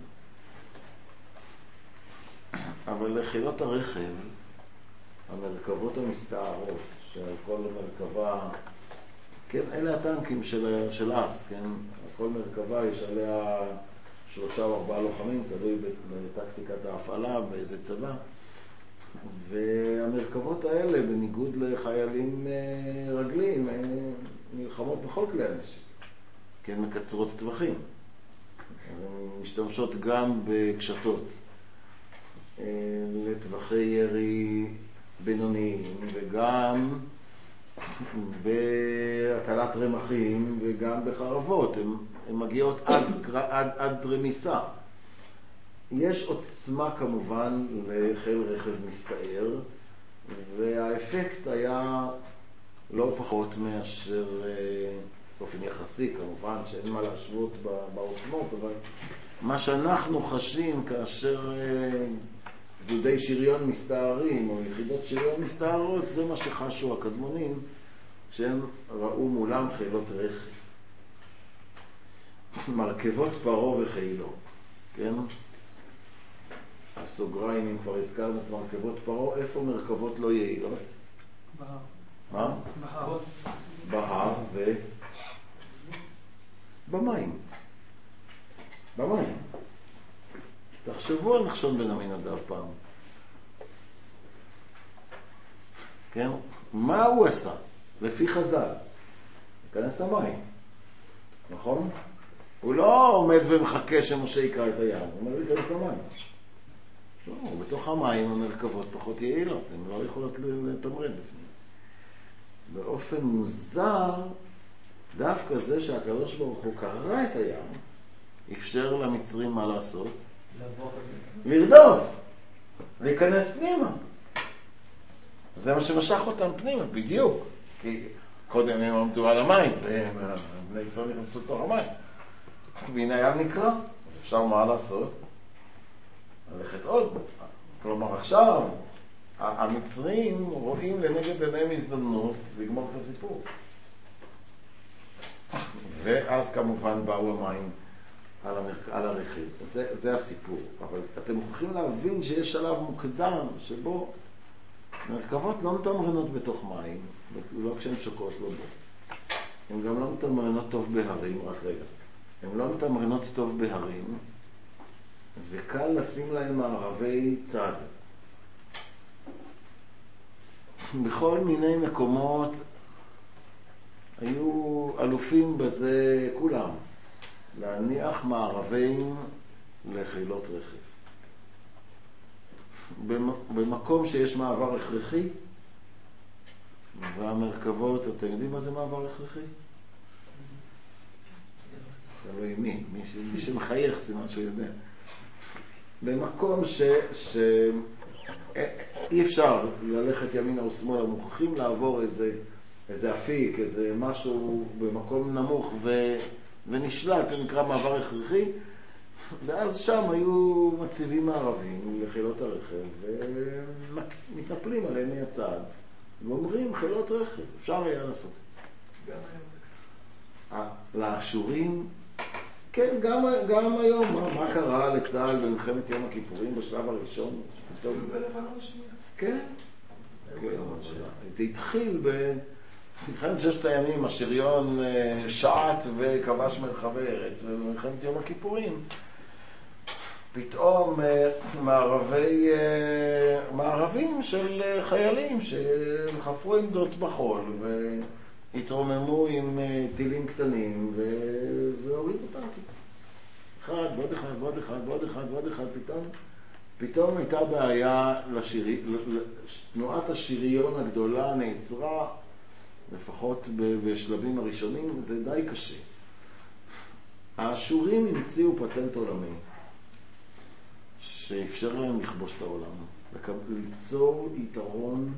אבל לחילות הרכב, המרכבות המסתערות, שעל כל מרכבה, כן, אלה הטנקים של, של אז, כן? כל מרכבה יש עליה שלושה או ארבעה לוחמים, תלוי בטקטיקת ההפעלה, באיזה צבא. והמרכבות האלה, בניגוד לחיילים רגלים, מלחמות בכל כלי הנשק, כן, מקצרות טווחים. הן משתמשות גם בקשתות, לטווחי ירי בינוניים, וגם בהטלת רמחים, וגם בחרבות. הן מגיעות עד, עד, עד רמיסה. יש עוצמה כמובן לחיל רכב מסתער, והאפקט היה לא פחות מאשר, באופן יחסי כמובן, שאין מה להשוות בעוצמות, אבל מה שאנחנו חשים כאשר גדודי שריון מסתערים או יחידות שריון מסתערות, זה מה שחשו הקדמונים כשהם ראו מולם חילות רכב. מרכבות פרו וחילו, כן? הסוגריים, אם כבר הזכרנו את מרכבות פרו, איפה מרכבות לא יעילות? בהר. מה? בהר. בהר ו... במים. במים. תחשבו על נחשון בן עמינדב פעם. כן? מה הוא עשה? לפי חז"ל. להיכנס למים. נכון? הוא לא עומד ומחכה שמשה יקרא את הים. הוא אומר להיכנס למים. לא, בתוך המים המרכבות פחות יעילות. הן לא יכולות לתמרן בפנים. באופן מוזר, דווקא זה שהקדוש ברוך הוא קרא את הים, אפשר למצרים מה לעשות? לרדוף, להיכנס פנימה. זה מה שמשך אותם פנימה, בדיוק. כי קודם הם עמדו על המים, ובני ישראל נכנסו לתוך המים. והנה הים נקרא, אז אפשר מה לעשות? ללכת עוד. כלומר עכשיו, המצרים רואים לנגד עיניהם הזדמנות לגמור את הסיפור. ואז כמובן באו המים על, המרק... על הרכב. זה, זה הסיפור. אבל אתם מוכרחים להבין שיש שלב מוקדם שבו מרכבות לא מתמרנות בתוך מים, לא כשהן שוקעות לא בוץ. הן גם לא מתמרנות טוב בהרים, רק רגע. הן לא מתמרנות טוב בהרים, וקל לשים להם מערבי צד. בכל מיני מקומות היו אלופים בזה כולם, להניח מערבים לחילות רכב. במקום שיש מעבר הכרחי, והמרכבות, אתם יודעים מה זה מעבר הכרחי? תלוי מי, מי, ש... מי שמחייך סימן שהוא יודע. במקום ש... ש... אי אפשר ללכת ימינה או שמאלה, מוכרחים לעבור איזה, איזה אפיק, איזה משהו במקום נמוך ו... ונשלט, זה נקרא מעבר הכרחי, ואז שם היו מציבים מערבים לחילות הרכב ומתנפלים עליהם מהצד ואומרים חילות רכב, אפשר היה לעשות את זה. גם היום. לאשורים, כן, גם, גם היום, מה, מה קרה לצה"ל במלחמת יום הכיפורים בשלב הראשון? כן. זה התחיל במלחמת ששת הימים, השריון שעט וכבש מרחבי ארץ, ובמלחמת יום הכיפורים פתאום מערבי, מערבים של חיילים שחפרו עמדות בחול והתרוממו עם טילים קטנים והורידו אותם. אחד, ועוד אחד, ועוד אחד, ועוד אחד, ועוד אחד, פתאום. פתאום הייתה בעיה, לשירי, תנועת השריון הגדולה נעצרה, לפחות בשלבים הראשונים, זה די קשה. האשורים המציאו פטנט עולמי, שאפשר להם לכבוש את העולם, ליצור יתרון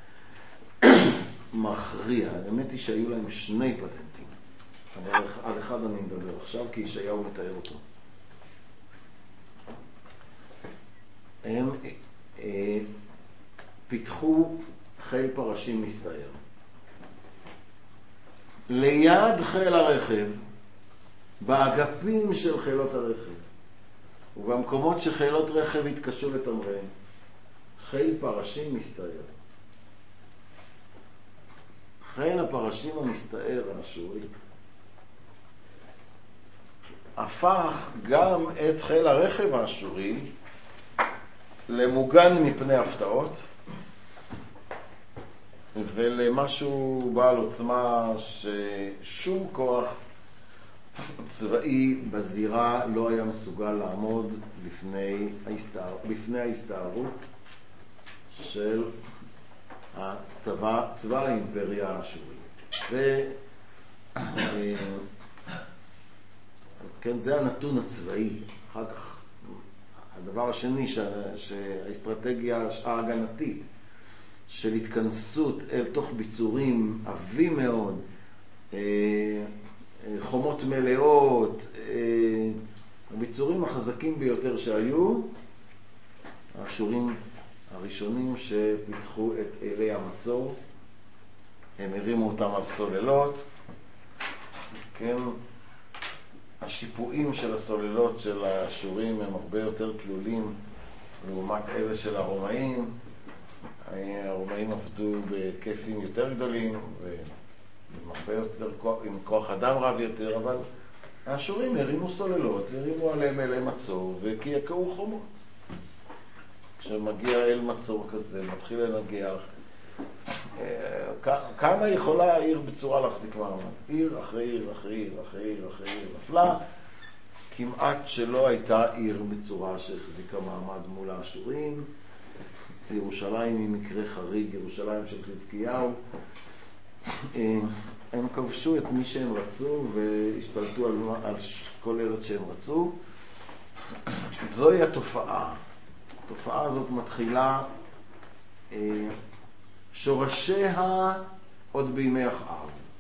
מכריע. האמת היא שהיו להם שני פטנטים, אבל על אחד אני מדבר עכשיו, כי ישעיהו מתאר אותו. הם אה, פיתחו חיל פרשים מסתער. ליד חיל הרכב, באגפים של חילות הרכב, ובמקומות שחילות רכב התקשו לתמרן, חיל פרשים מסתער. חיל הפרשים המסתער האשורי הפך גם את חיל הרכב האשורי למוגן מפני הפתעות ולמשהו בעל עוצמה ששום כוח צבאי בזירה לא היה מסוגל לעמוד לפני ההסתער, לפני ההסתערות של הצבא, צבא האימפריה האשורי. ו כן, זה הנתון הצבאי. אחר כך הדבר השני שהאסטרטגיה ההגנתית של התכנסות אל תוך ביצורים עבים מאוד, חומות מלאות, הביצורים החזקים ביותר שהיו, האשורים הראשונים שפיתחו את אלי המצור, הם הרימו אותם על סוללות, כן, השיפועים של הסוללות של האשורים הם הרבה יותר תלולים לעומת אלה של הרומאים. הרומאים עבדו בהיקפים יותר גדולים ועם הרבה יותר, עם כוח אדם רב יותר, אבל האשורים הרימו סוללות, הרימו עליהם אלי מצור וקעקעו חומות. כשמגיע אל מצור כזה, מתחיל לנגח, כמה יכולה העיר בצורה להחזיק מעמד? עיר אחרי עיר אחרי עיר אחרי עיר אחרי עיר נפלה, כמעט שלא הייתה עיר בצורה שהחזיקה מעמד מול האשורים. ירושלים היא מקרה חריג, ירושלים של חזקיהו. הם כבשו את מי שהם רצו והשתלטו על, על כל ארץ שהם רצו. זוהי התופעה. התופעה הזאת מתחילה שורשיה עוד בימי אחאב.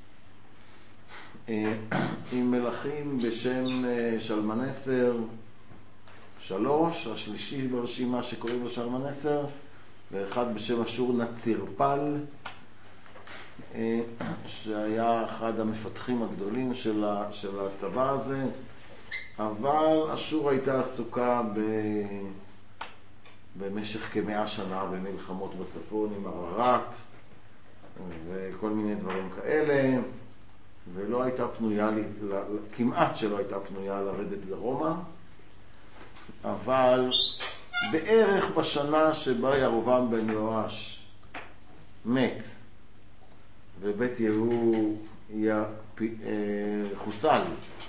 עם מלכים בשם שלמנסר שלוש, השלישי ברשימה שקוראים לו שלמנסר, ואחד בשם אשור נצירפל, שהיה אחד המפתחים הגדולים של, ה, של הצבא הזה. אבל אשור הייתה עסוקה ב... במשך כמאה שנה במלחמות בצפון עם ערערת וכל מיני דברים כאלה, ולא הייתה פנויה, כמעט שלא הייתה פנויה לרדת דרומה. אבל בערך בשנה שבה ירבעם בן יואש מת ובית יהוא חוסל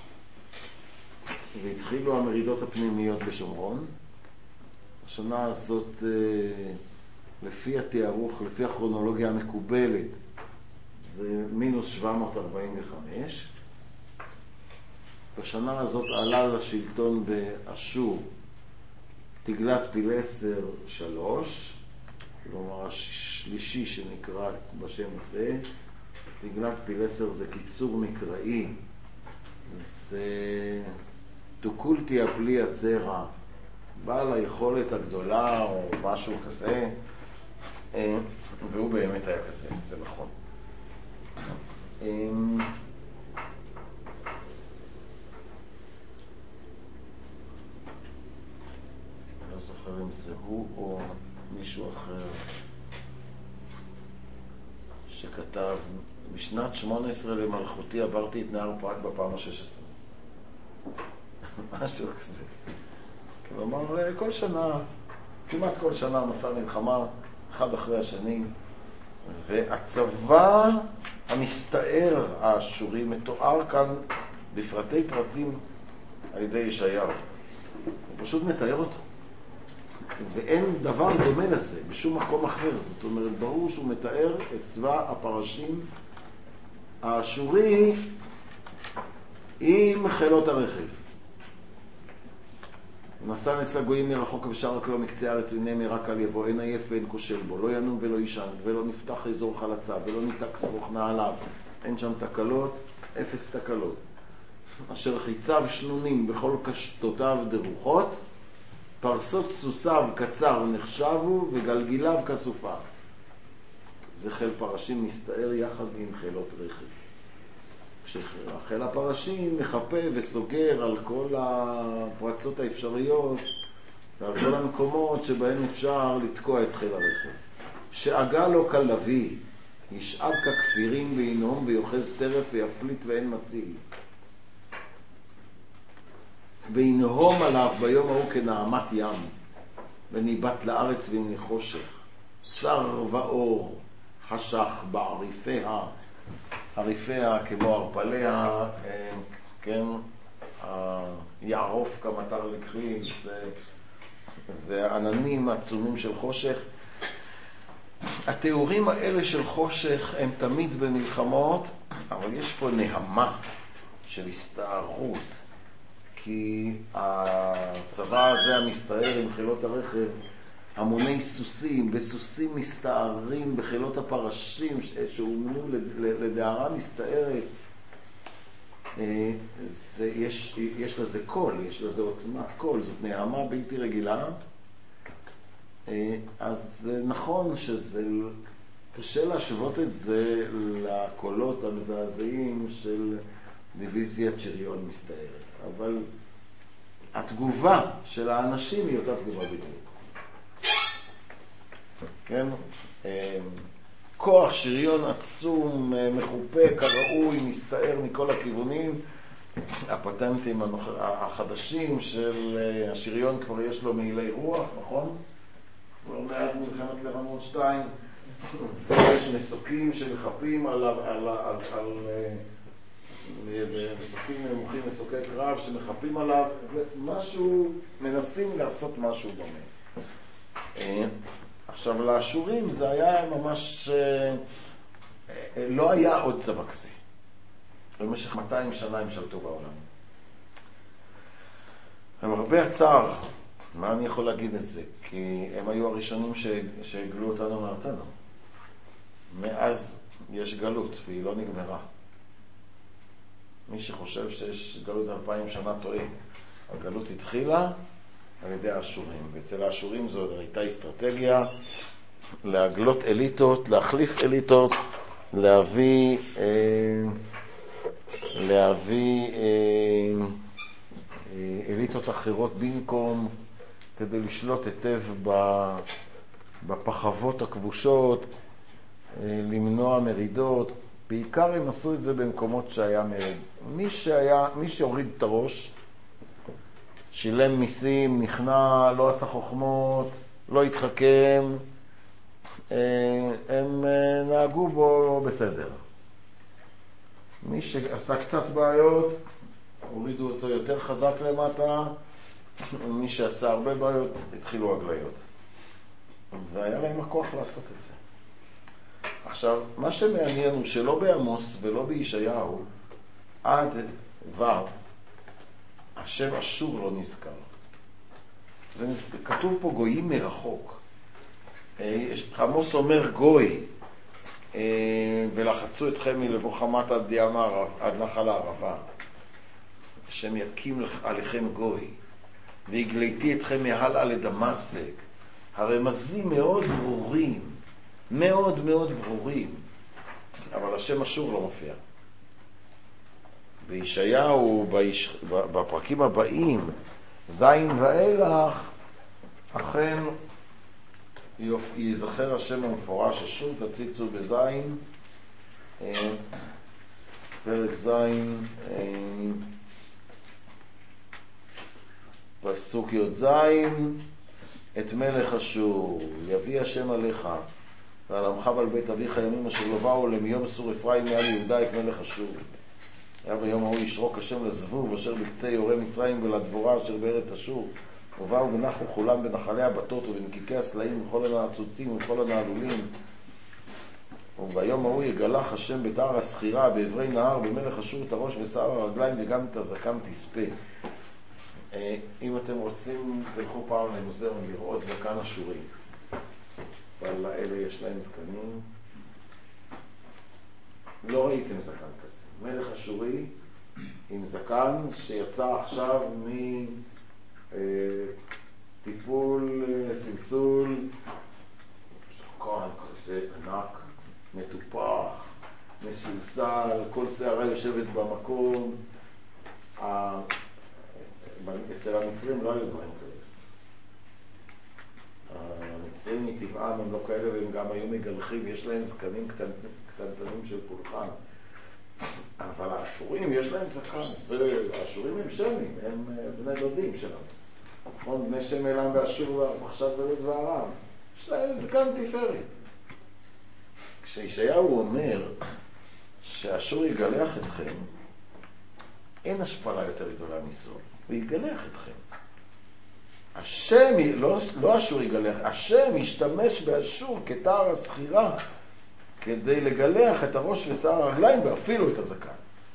והתחילו המרידות הפנימיות בשומרון, השנה הזאת, לפי התיארוך, לפי הכרונולוגיה המקובלת, זה מינוס שבע מאות ארבעים וחמש. בשנה הזאת עלה לשלטון באשור תגלת פילסר שלוש, כלומר השלישי שנקרא בשם הזה. תגלת פילסר זה קיצור מקראי, זה תוקולתי הפלי הצרה, בעל היכולת הגדולה או משהו כזה, והוא באמת היה כזה, זה נכון. לא זוכר אם זה הוא או מישהו אחר שכתב, בשנת שמונה עשרה למלכותי עברתי את נהר פרת בפעם ה-שש עשרה. משהו כזה. כלומר, כל שנה, כמעט כל שנה מסע מלחמה, אחד אחרי השני, והצבא המסתער האשורי מתואר כאן בפרטי פרטים על ידי ישעיהו. הוא פשוט מתאר אותו. ואין דבר דומה לזה בשום מקום אחר. זאת אומרת, ברור שהוא מתאר את צבא הפרשים האשורי עם חילות הרכב. נסע נס הגויים מרחוק ושאר רק לא מקצה הארץ, הנה מרק על יבוא, אין עייף ואין כושל בו, לא ינום ולא ישן, ולא נפתח אזור חלצה, ולא ניתק שרוך נעליו. אין שם תקלות, אפס תקלות. אשר חיציו שנונים בכל קשתותיו דרוכות, פרסות סוסיו קצר נחשבו וגלגיליו כסופה. זה חיל פרשים מסתער יחד עם חילות רכב. כשחיל הפרשים מחפה וסוגר על כל הפרצות האפשריות ועל כל המקומות שבהם אפשר לתקוע את חיל הרכב. שאגה לו כלבי, ישאג ככפירים וינום ויוחז טרף ויפליט ואין מציל. וינהום עליו ביום ההוא כנעמת ים, וניבט לארץ והנה חושך. צר ואור חשך בעריפיה, עריפיה כמו ערפליה, כן, יערוף כמטר לקחים, זה, זה עננים עצומים של חושך. התיאורים האלה של חושך הם תמיד במלחמות, אבל יש פה נהמה של הסתערות, כי הצבא הזה המסתער עם חילות הרכב, המוני סוסים, וסוסים מסתערים בחילות הפרשים שאומנו לדערה מסתערת. זה, יש, יש לזה קול, יש לזה עוצמת קול, זאת נעמה בלתי רגילה. אז נכון שזה קשה להשוות את זה לקולות המזעזעים של דיוויזיית שריון מסתערת, אבל התגובה של האנשים היא אותה תגובה בדיוק. כן? כוח שריון עצום, מחופה, כראוי, מסתער מכל הכיוונים. הפטנטים החדשים של השריון כבר יש לו מעילי רוח, נכון? כבר מאז מלחמת לבנון שתיים, ויש מסוקים שמחפים על, על, על, על, על מסוקים נמוכים, מסוקי קרב שמחפים עליו. זה משהו, מנסים לעשות משהו דומה. עכשיו, לאשורים זה היה ממש, לא היה עוד צבא כזה. במשך מאתיים שנה הם שלטו בעולם. הם הרבה הצער, מה אני יכול להגיד את זה? כי הם היו הראשונים שהגלו אותנו מארצנו. מאז יש גלות והיא לא נגמרה. מי שחושב שיש גלות אלפיים שנה טועה. הגלות התחילה על ידי האשורים, ואצל האשורים זו הייתה אסטרטגיה להגלות אליטות, להחליף אליטות, להביא אה, להביא אה, אליטות אחרות במקום, כדי לשלוט היטב בפחבות הכבושות, למנוע מרידות. בעיקר הם עשו את זה במקומות שהיה מרד. מי שהיה, מי שהוריד את הראש, שילם מיסים, נכנע, לא עשה חוכמות, לא התחכם, הם נהגו בו בסדר. מי שעשה קצת בעיות, הורידו אותו יותר חזק למטה, ומי שעשה הרבה בעיות, התחילו הגליות. והיה להם הכוח לעשות את זה. עכשיו, מה שמעניין הוא שלא בעמוס ולא בישעיהו, עד ו' השם אשור לא נזכר. זה נזכר. כתוב פה גויים מרחוק. עמוס אומר גוי, ולחצו אתכם מלבוא חמת עד ים הערב, עד נחל הערבה. השם יקים עליכם גוי, והגליתי אתכם מהלאה לדמשק. הרמזים מאוד ברורים, מאוד מאוד ברורים, אבל השם אשור לא מופיע. בישעיהו, ביש... בפרקים הבאים, זין ואילך, אכן יזכר השם המפורש, אשור תציצו בזין, פרק זין, פסוק י' זין, את מלך אשור יביא השם עליך ועל עמך ועל בית אביך ימים אשר לא באו למיום סור אפרים מעל יהודה את מלך אשור. היה ביום ההוא ישרוק השם לזבוב אשר בקצה יורה מצרים ולדבורה אשר בארץ אשור, ובאו ונחו כולם בנחלי הבתות ובנקיקי הסלעים וכל הנעצוצים וכל הנעלולים. וביום ההוא יגלח השם בתער הסחירה בעברי נהר במלך אשור את הראש ושיער הרגליים וגם את הזקן תספה. אם אתם רוצים, תלכו פעם למוזיאון לראות זקן אשורי. אבל לאלה יש להם זקנים. לא ראיתם זקן כזה. מלך אשורי עם זקן שיצא עכשיו מטיפול, סלסול, זקן כזה ענק, מטופח, משולסל, כל שערה יושבת במקום. אצל המצרים לא היו דברים כאלה. המצרים מטבעם הם לא כאלה, והם גם היו מגלחים, יש להם זקנים קטנטנים של פולחן. אבל האשורים יש להם זקן. האשורים הם שמים, הם בני דודים שלנו. נכון, בני שם אלם ואשור ועכשיו ולוד וארם. יש להם זקן תפארת. כשישעיהו אומר שהאשור יגלח אתכם, אין השפלה יותר גדולה מזו. הוא יגלח אתכם. השם, לא, לא אשור יגלח, השם ישתמש באשור כתער הסחירה כדי לגלח את הראש ושיער הרגליים ואפילו את הזקן.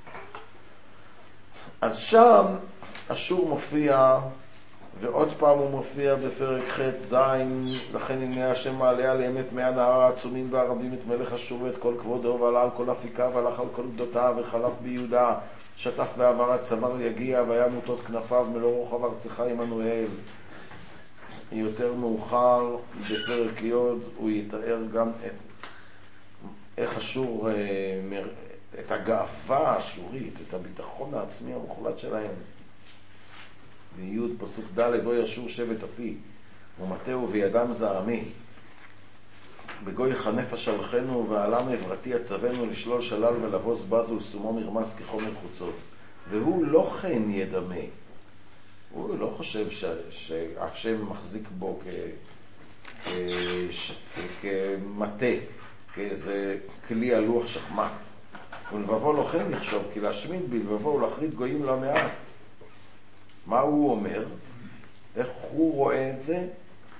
אז שם אשור מופיע, ועוד פעם הוא מופיע בפרק ח' זין, לכן הנה השם מעלה עליהם את מי הנהר העצומים והרבים את מלך אשור ואת כל כבודו ועלה על כל אפיקיו והלך על כל גדותיו וחלף ביהודה, שטף בעבר הצוואר יגיע והיה מוטות כנפיו מלוא רוחב ארצך עמנואל. יותר מאוחר בפרק י' הוא יתאר גם את איך אשור, את הגאווה האשורית, את הביטחון העצמי המוחלט שלהם. בי' פסוק ד' בו ישור שבט אפי ומטהו וידם זעמי, בגוי חנף אשלחנו ועלה מעברתי הצבנו לשלול שלל ולבוס בז ולסומו מרמס כחומר חוצות, והוא לא כן ידמה. הוא לא חושב ש... שהשם מחזיק בו כ... כ... כמטה, כאיזה כלי על לוח שחמט. ולבבו לא כן יחשוב, כי להשמיד בלבבו ולהחריד גויים לא מעט. מה הוא אומר? איך הוא רואה את זה?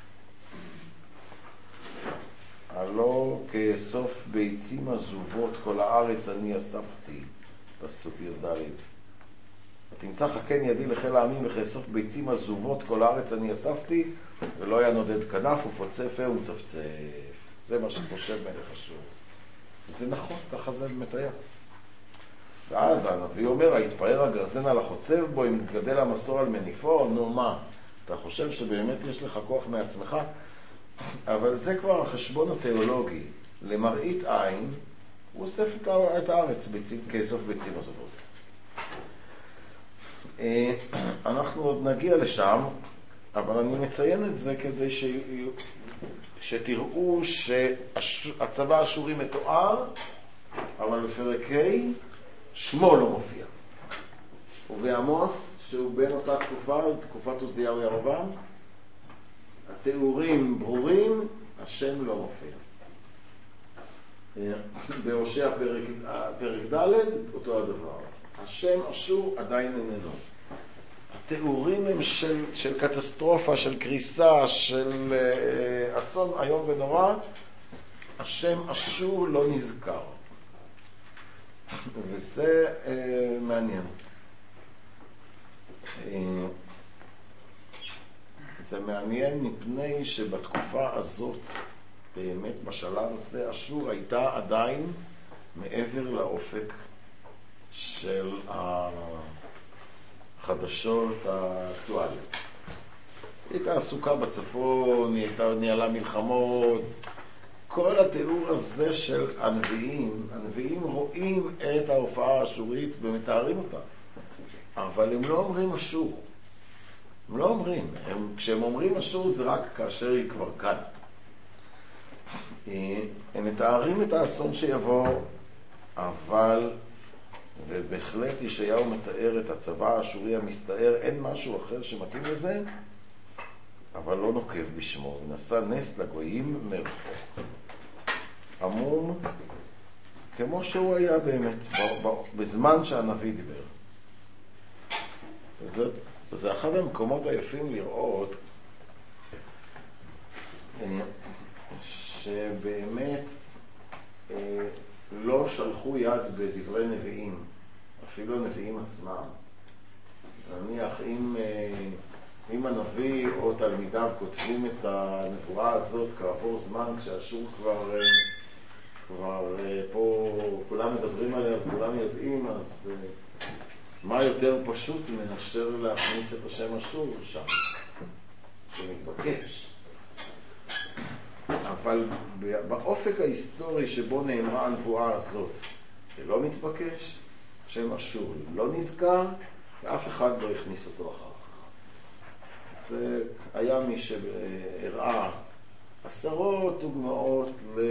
הלא כאסוף ביצים עזובות כל הארץ אני אספתי, פסוק י"ד. ותמצא חכן ידי לחיל העמים וכאסוף ביצים עזובות כל הארץ אני אספתי, ולא ינודד כנף ופוצה פה ומצפצף. זה מה שחושב מלך אשור. זה נכון, ככה זה באמת היה. ואז הנביא אומר, ההתפאר הגרזן על החוצב בו, אם גדל המסור על מניפו, נו מה? אתה חושב שבאמת יש לך כוח מעצמך? אבל זה כבר החשבון התיאולוגי. למראית עין, הוא אוסף את הארץ, ביצים, כאסוף ביצים עזובות. אנחנו עוד נגיע לשם, אבל אני מציין את זה כדי ש... שתראו שהצבא האשורי מתואר, אבל בפרק ה' שמו לא מופיע. ובעמוס, שהוא בין אותה תקופה, תקופת עוזיהו ירבעם, התיאורים ברורים, השם לא מופיע. בהושע פרק, פרק ד' אותו הדבר. השם אשור עדיין איננו. התיאורים הם של, של קטסטרופה, של קריסה, של אה, אסון איום ונורא. השם אשור לא נזכר. וזה אה, מעניין. אה, זה מעניין מפני שבתקופה הזאת, באמת בשלב הזה, אשור הייתה עדיין מעבר לאופק של החדשות האקטואליות. היא הייתה עסוקה בצפון, היא הייתה ניהלה מלחמות. כל התיאור הזה של הנביאים, הנביאים רואים את ההופעה האשורית ומתארים אותה. אבל הם לא אומרים אשור. הם לא אומרים. הם, כשהם אומרים אשור זה רק כאשר היא כבר כאן. הם מתארים את האסון שיבוא, אבל, ובהחלט ישעיהו מתאר את הצבא האשורי המסתער, אין משהו אחר שמתאים לזה, אבל לא נוקב בשמו. נשא נס לגויים מרחוק. עמום, כמו שהוא היה באמת, בזמן שהנביא דיבר. זה, זה אחד המקומות היפים לראות, שבאמת אה, לא שלחו יד בדברי נביאים, אפילו הנביאים עצמם. נניח, אם, אה, אם הנביא או תלמידיו כותבים את הנבואה הזאת כעבור זמן, כשאשור כבר, אה, כבר אה, פה כולם מדברים עליה וכולם יודעים, אז אה, מה יותר פשוט מאשר להכניס את השם אשור שם? זה מתבקש. אבל באופק ההיסטורי שבו נאמרה הנבואה הזאת, זה לא מתבקש, שם אשור לא נזכר, ואף אחד לא הכניס אותו אחר כך. זה היה מי שהראה עשרות דוגמאות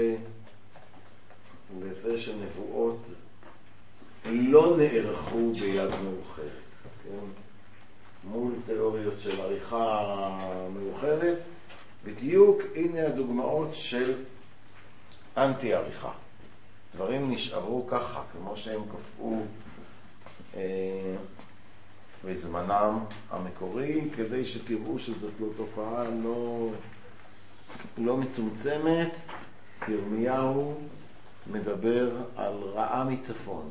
לזה שנבואות לא נערכו ביד מאוחרת. כן? מול תיאוריות של עריכה מאוחרת, בדיוק הנה הדוגמאות של אנטי עריכה. דברים נשארו ככה, כמו שהם קפאו אה, בזמנם המקורי, כדי שתראו שזאת לא תופעה לא, לא מצומצמת. ירמיהו מדבר על רעה מצפון.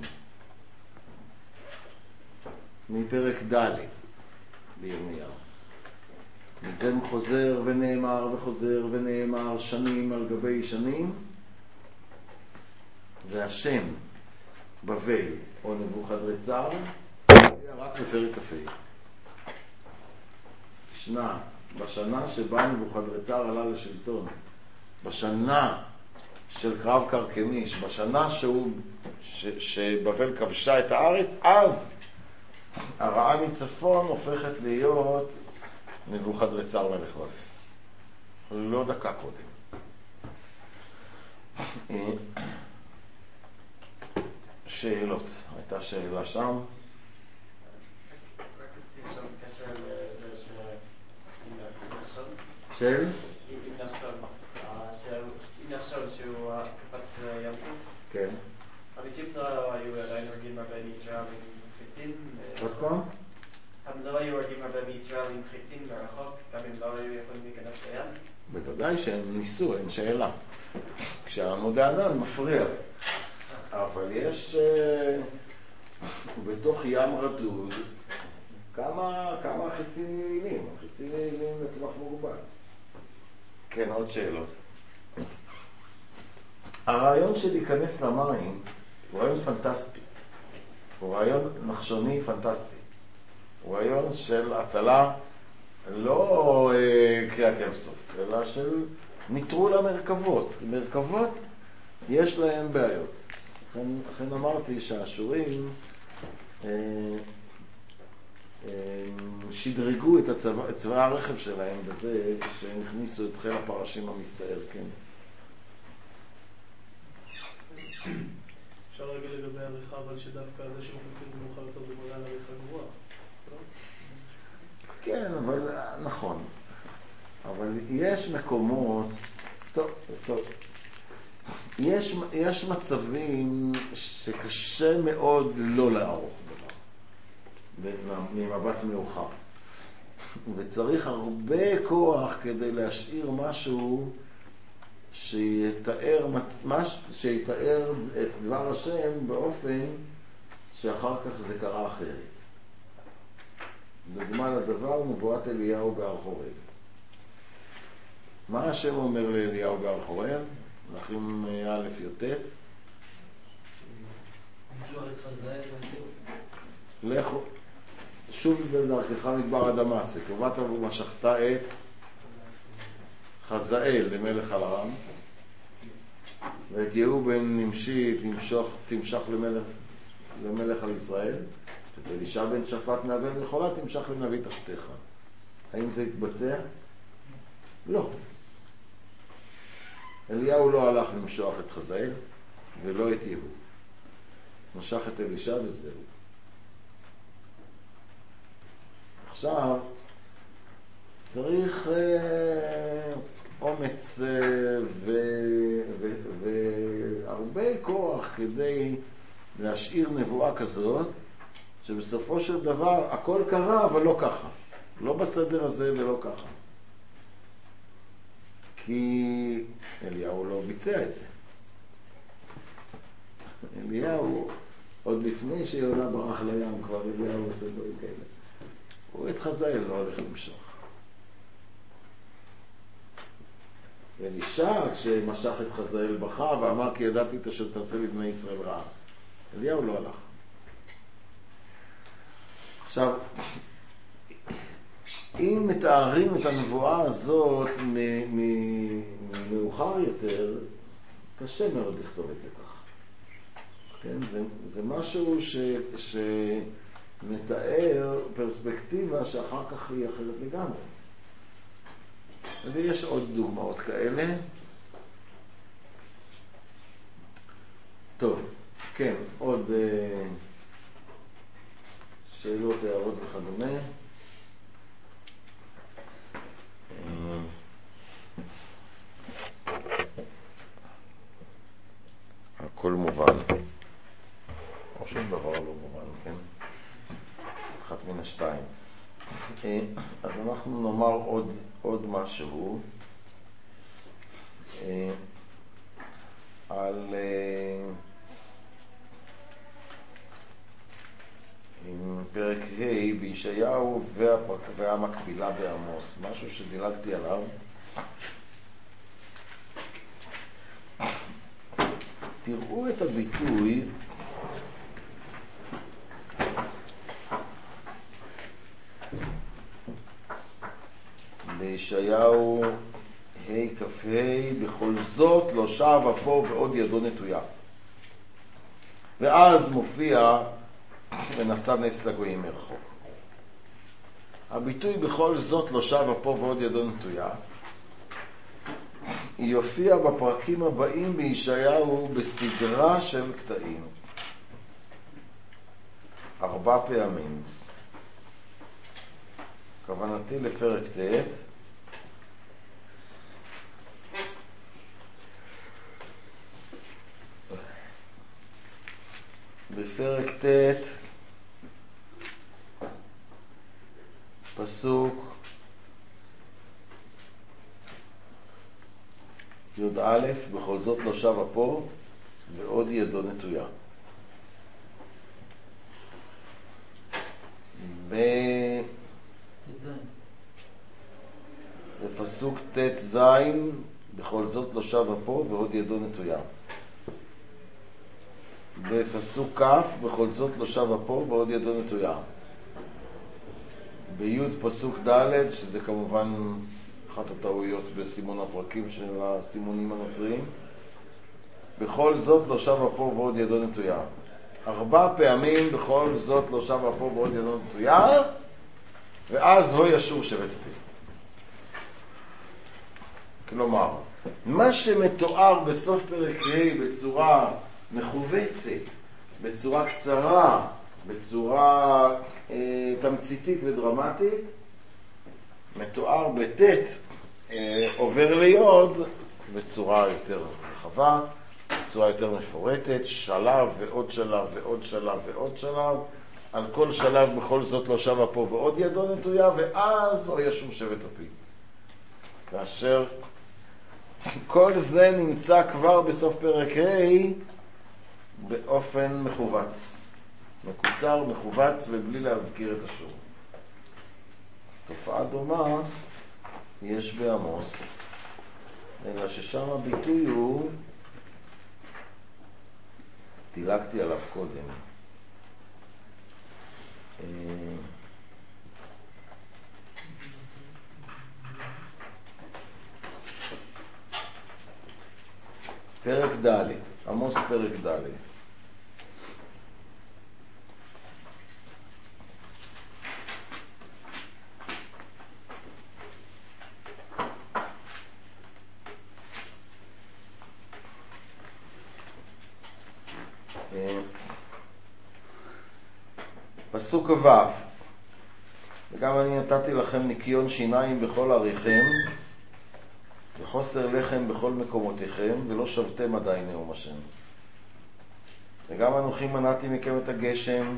מפרק ד' בירמיהו. וזה חוזר ונאמר וחוזר ונאמר שנים על גבי שנים, והשם בבל או נבוכדרצר היה רק בפרק כ"ה. שנה, בשנה שבה נבוכדרצר עלה לשלטון, בשנה של קרב קרקמיש, בשנה שהוא, ש, שבבל כבשה את הארץ, אז הרעה מצפון הופכת להיות נבוכדרצר מלך בבל. לא דקה קודם. שאלות. הייתה שאלה שם. של? אם נחשוב שהוא קפץ ים טוב. כן. באג'יפט לא היו עדיין הורגים הרבה מישראל עם חיצים. עוד פעם? הם לא היו הורגים הרבה מישראל עם חיצים מרחוק, גם אם לא היו יכולים להיכנס לים? בוודאי שהם ניסו, אין שאלה. כשהעמוד הענן מפריע. אבל יש בתוך ים רדוד כמה, כמה חיצים יעילים. חיצים יעילים לטווח מוגבל. כן, עוד שאלות. הרעיון של להיכנס למים הוא רעיון פנטסטי. הוא רעיון נחשוני פנטסטי. הוא רעיון של הצלה, לא אה, קריאת ים סוף, אלא של ניטרול המרכבות. מרכבות יש להם בעיות. לכן, לכן אמרתי שהאשורים אה, אה, שדרגו את הצבא, את צבא הרכב שלהם בזה שהם הכניסו את חיל הפרשים המסתער, כן. אפשר להגיד לגבי העריכה, אבל שדווקא זה שמחוצים זה מאוחר יותר זה מודע לעריכה גבוהה. כן, אבל נכון. אבל יש מקומות, טוב, טוב. יש, יש מצבים שקשה מאוד לא לערוך דבר, ממבט מאוחר. וצריך הרבה כוח כדי להשאיר משהו שיתאר, מש, שיתאר את דבר השם באופן שאחר כך זה קרה אחרת. דוגמה לדבר, נבואת אליהו בהר חורב. מה השם אומר לאליהו בהר חורב? מלכים א' י"ט. לכו, שוב בדרכך מדבר עד דמשק, ובאת ומשכת את חזאל למלך על ארם, ואת יהוא בן נמשי תמשוך, תמשך למלך, למלך על ישראל, ואת אלישע בן שפט מעבד מחולה תמשך לנביא תחתיך. האם זה יתבצע? לא. אליהו לא הלך למשוח את חזאל ולא את יהוא. משך את אלישע וזהו. עכשיו צריך אה, אומץ אה, והרבה כוח כדי להשאיר נבואה כזאת שבסופו של דבר הכל קרה אבל לא ככה. לא בסדר הזה ולא ככה. כי אליהו לא ביצע את זה. אליהו, עוד לפני שיונה ברח לים, כבר אליהו עושה דברים כאלה. הוא את חזאל לא הולך למשוך. אלישע, כשמשך את חזאל בכה ואמר כי ידעתי את אשר תעשה לבני ישראל רעה. אליהו לא הלך. עכשיו, אם מתארים את הנבואה הזאת ממאוחר יותר, קשה מאוד לכתוב את זה כך. כן? זה, זה משהו ש, שמתאר פרספקטיבה שאחר כך היא אחרת לגמרי. ויש עוד דוגמאות כאלה. טוב, כן, עוד אה, שאלות, הערות וכדומה. הכל מובן, או שום דבר לא מובן, כן? אחת מן השתיים. אז אנחנו נאמר עוד, עוד משהו על פרק ה' בישעיהו והמקבילה בעמוס, משהו שדילגתי עליו. תראו את הביטוי בישעיהו ה' כ"ה, בכל זאת לא שב אפו ועוד ידו נטויה. ואז מופיע ונשא נס לגויים מרחוק. הביטוי בכל זאת לא שב אפו ועוד ידו נטויה יופיע בפרקים הבאים בישעיהו בסדרה של קטעים. ארבע פעמים. כוונתי לפרק ט'. בפרק ט' פסוק י' א', בכל זאת לא שב אפו ועוד ידו נטויה. ב... בפסוק ט' ז', בכל זאת לא שב אפו ועוד ידו נטויה. בפסוק כף, בכל זאת לא שב אפו ועוד ידו נטויה. ביוד פסוק ד', שזה כמובן אחת הטעויות בסימון הפרקים של הסימונים הנוצריים, בכל זאת לא שב אפו ועוד ידו נטויה. ארבע פעמים בכל זאת לא שב אפו ועוד ידו נטויה, ואז הו ישור שבט פי. כלומר, מה שמתואר בסוף פרק ה' בצורה מחובצת, בצורה קצרה, בצורה אה, תמציתית ודרמטית, מתואר בט' אה, עובר ליוד בצורה יותר רחבה, בצורה יותר מפורטת, שלב ועוד שלב ועוד שלב ועוד שלב, על כל שלב בכל זאת לא שב אפו ועוד ידו נטויה, ואז הו ישור שבט הפי. כאשר כל זה נמצא כבר בסוף פרק ה' באופן מחובץ, מקוצר, מחובץ ובלי להזכיר את השור. תופעה דומה יש בעמוס, אלא ששם הביטוי הוא, דילגתי עליו קודם, פרק ד', עמוס פרק ד'. פסוק ו', וגם אני נתתי לכם ניקיון שיניים בכל עריכם וחוסר לחם בכל מקומותיכם ולא שבתם עדיין נאום השם. וגם אנוכי מנעתי מכם את הגשם.